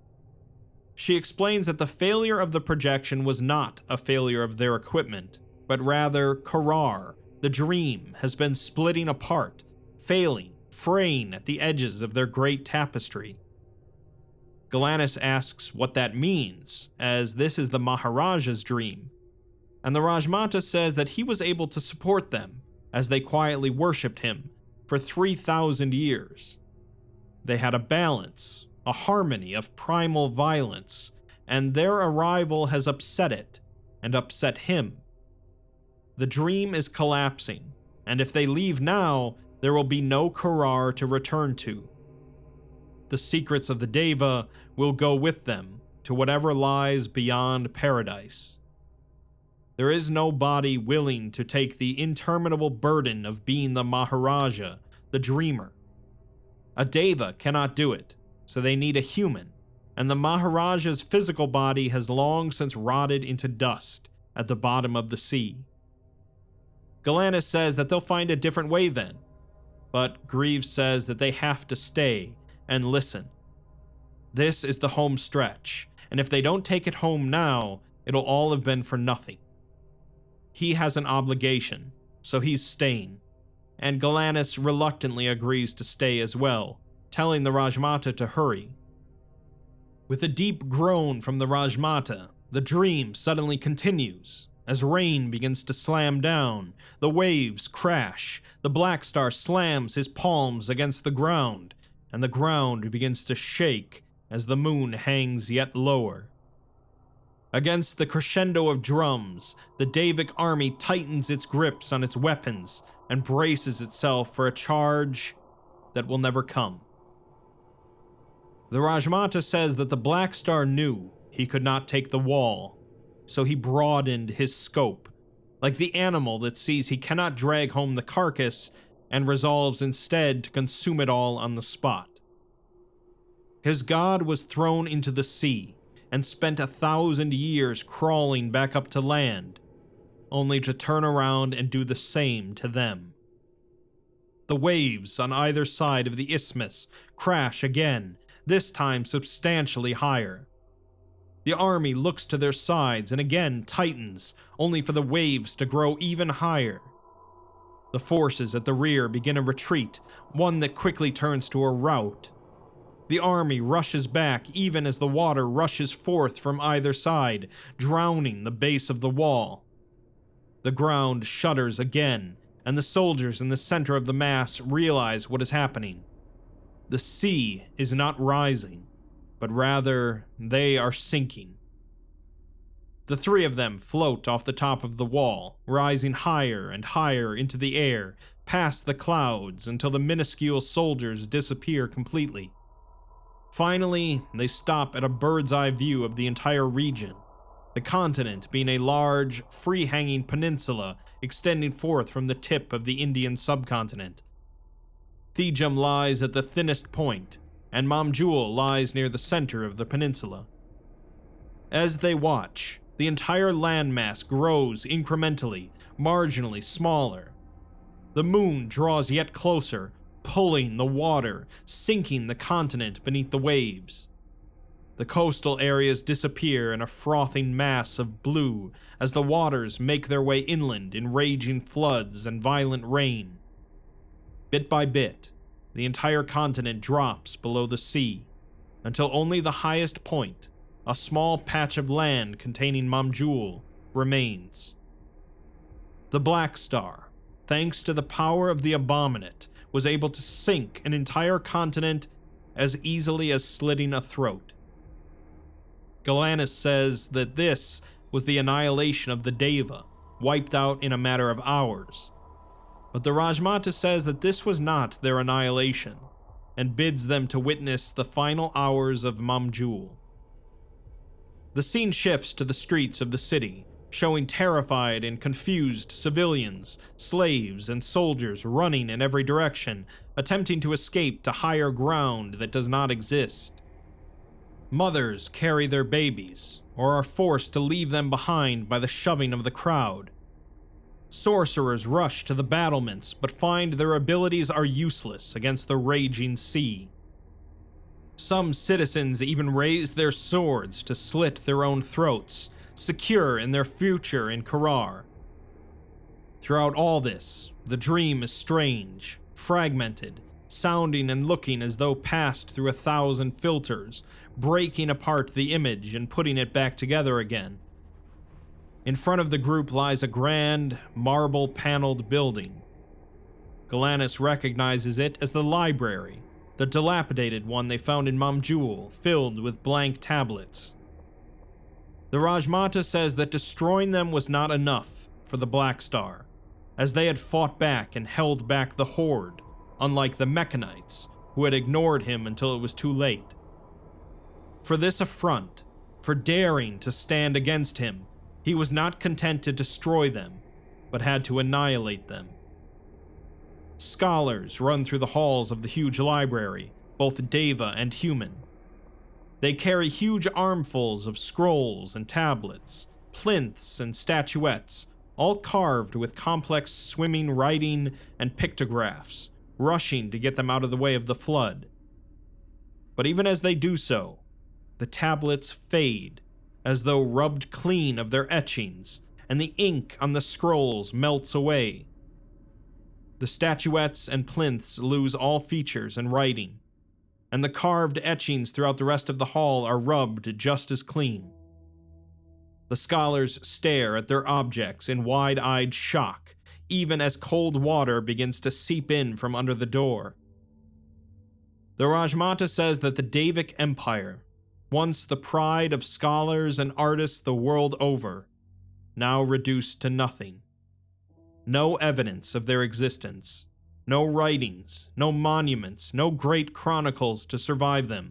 S1: She explains that the failure of the projection was not a failure of their equipment, but rather Karar, the dream, has been splitting apart, failing, fraying at the edges of their great tapestry. Galanis asks what that means, as this is the Maharaja's dream, and the Rajmata says that he was able to support them as they quietly worshipped him for three thousand years. They had a balance, a harmony of primal violence, and their arrival has upset it, and upset him. The dream is collapsing, and if they leave now, there will be no Karar to return to. The secrets of the Deva will go with them to whatever lies beyond paradise. There is no body willing to take the interminable burden of being the Maharaja, the dreamer. A Deva cannot do it, so they need a human, and the Maharaja's physical body has long since rotted into dust at the bottom of the sea. Galanis says that they'll find a different way then, but Greaves says that they have to stay and listen. This is the home stretch, and if they don't take it home now, it'll all have been for nothing. He has an obligation, so he's staying, and Galanis reluctantly agrees to stay as well, telling the Rajmata to hurry. With a deep groan from the Rajmata, the dream suddenly continues. As rain begins to slam down, the waves crash, the Black Star slams his palms against the ground, and the ground begins to shake as the moon hangs yet lower. Against the crescendo of drums, the Devic army tightens its grips on its weapons and braces itself for a charge that will never come. The Rajmata says that the Black Star knew he could not take the wall, so he broadened his scope, like the animal that sees he cannot drag home the carcass and resolves instead to consume it all on the spot. His god was thrown into the sea and spent a thousand years crawling back up to land, only to turn around and do the same to them. The waves on either side of the isthmus crash again, this time substantially higher. The army looks to their sides and again tightens, only for the waves to grow even higher. The forces at the rear begin a retreat, one that quickly turns to a rout. The army rushes back even as the water rushes forth from either side, drowning the base of the wall. The ground shudders again, and the soldiers in the center of the mass realize what is happening. The sea is not rising, but rather they are sinking. The three of them float off the top of the wall, rising higher and higher into the air, past the clouds until the minuscule soldiers disappear completely. Finally, they stop at a bird's-eye view of the entire region, the continent being a large, free-hanging peninsula extending forth from the tip of the Indian subcontinent. Thejum lies at the thinnest point, and Mom Jewel lies near the center of the peninsula. As they watch, the entire landmass grows incrementally, marginally smaller. The moon draws yet closer, pulling the water, sinking the continent beneath the waves. The coastal areas disappear in a frothing mass of blue as the waters make their way inland in raging floods and violent rain. Bit by bit, the entire continent drops below the sea, until only the highest point, a small patch of land containing Mom Jewel, remains. The Black Star, thanks to the power of the Abominate, was able to sink an entire continent as easily as slitting a throat. Galanis says that this was the annihilation of the Deva, wiped out in a matter of hours. But the Rajmata says that this was not their annihilation, and bids them to witness the final hours of Mom Jewel. The scene shifts to the streets of the city, showing terrified and confused civilians, slaves, and soldiers running in every direction, attempting to escape to higher ground that does not exist. Mothers carry their babies, or are forced to leave them behind by the shoving of the crowd. Sorcerers rush to the battlements, but find their abilities are useless against the raging sea. Some citizens even raise their swords to slit their own throats, secure in their future in Karar. Throughout all this, the dream is strange, fragmented, sounding and looking as though passed through a thousand filters, breaking apart the image and putting it back together again. In front of the group lies a grand, marble-paneled building. Galanis recognizes it as the library, the dilapidated one they found in Mom Jewel, filled with blank tablets. The Rajmata says that destroying them was not enough for the Black Star, as they had fought back and held back the Horde, unlike the Mechanites, who had ignored him until it was too late. For this affront, for daring to stand against him, he was not content to destroy them, but had to annihilate them. Scholars run through the halls of the huge library, both Deva and human. They carry huge armfuls of scrolls and tablets, plinths and statuettes, all carved with complex swimming writing and pictographs, rushing to get them out of the way of the flood. But even as they do so, the tablets fade, as though rubbed clean of their etchings, and the ink on the scrolls melts away. The statuettes and plinths lose all features and writing, and the carved etchings throughout the rest of the hall are rubbed just as clean. The scholars stare at their objects in wide-eyed shock, even as cold water begins to seep in from under the door. The Rajmata says that the Devic Empire, once the pride of scholars and artists the world over, now reduced to nothing. No evidence of their existence. No writings, no monuments, no great chronicles to survive them.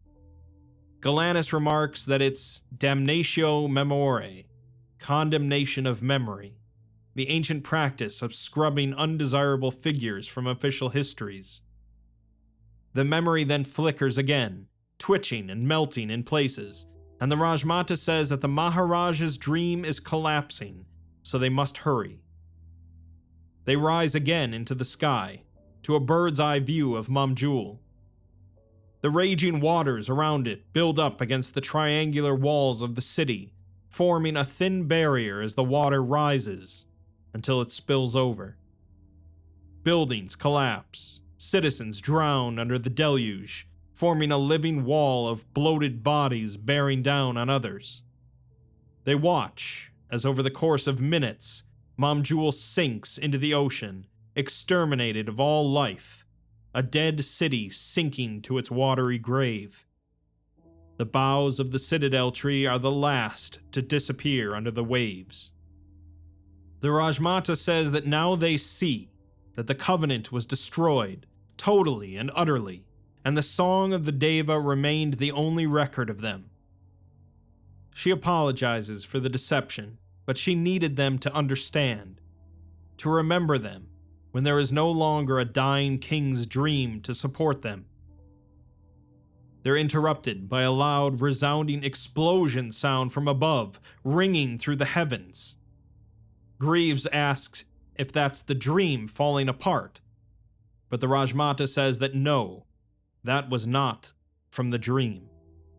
S1: Galanis remarks that it's damnatio memoriae, condemnation of memory, the ancient practice of scrubbing undesirable figures from official histories. The memory then flickers again, twitching and melting in places, and the Rajmata says that the Maharaja's dream is collapsing, so they must hurry. They rise again into the sky, to a bird's-eye view of Mom Jewel. The raging waters around it build up against the triangular walls of the city, forming a thin barrier as the water rises, until it spills over. Buildings collapse, citizens drown under the deluge, forming a living wall of bloated bodies bearing down on others. They watch as over the course of minutes, Mom Jewel sinks into the ocean, exterminated of all life, a dead city sinking to its watery grave. The boughs of the citadel tree are the last to disappear under the waves. The Rajmata says that now they see that the Covenant was destroyed, totally and utterly, and the Song of the Deva remained the only record of them. She apologizes for the deception, but she needed them to understand, to remember them, when there is no longer a dying king's dream to support them. They're interrupted by a loud, resounding explosion sound from above, ringing through the heavens. Greaves asks if that's the dream falling apart, but the Rajmata says that no, that was not from the dream.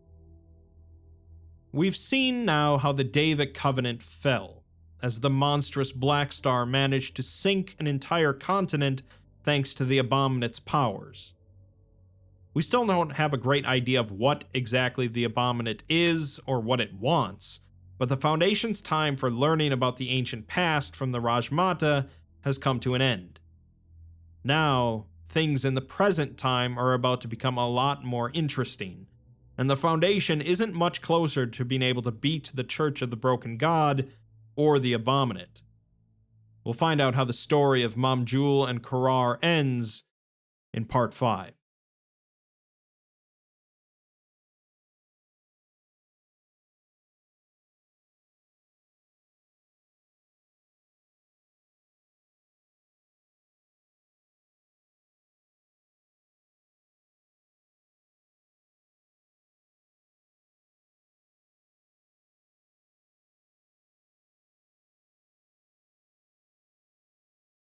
S1: We've seen now how the Devic Covenant fell, as the monstrous Black Star managed to sink an entire continent thanks to the Abominate's powers. We still don't have a great idea of what exactly the Abominate is or what it wants, but the Foundation's time for learning about the ancient past from the Rajmata has come to an end. Now, things in the present time are about to become a lot more interesting, and the Foundation isn't much closer to being able to beat the Church of the Broken God or the Abominate. We'll find out how the story of Mom Jewel and Karar ends in Part five.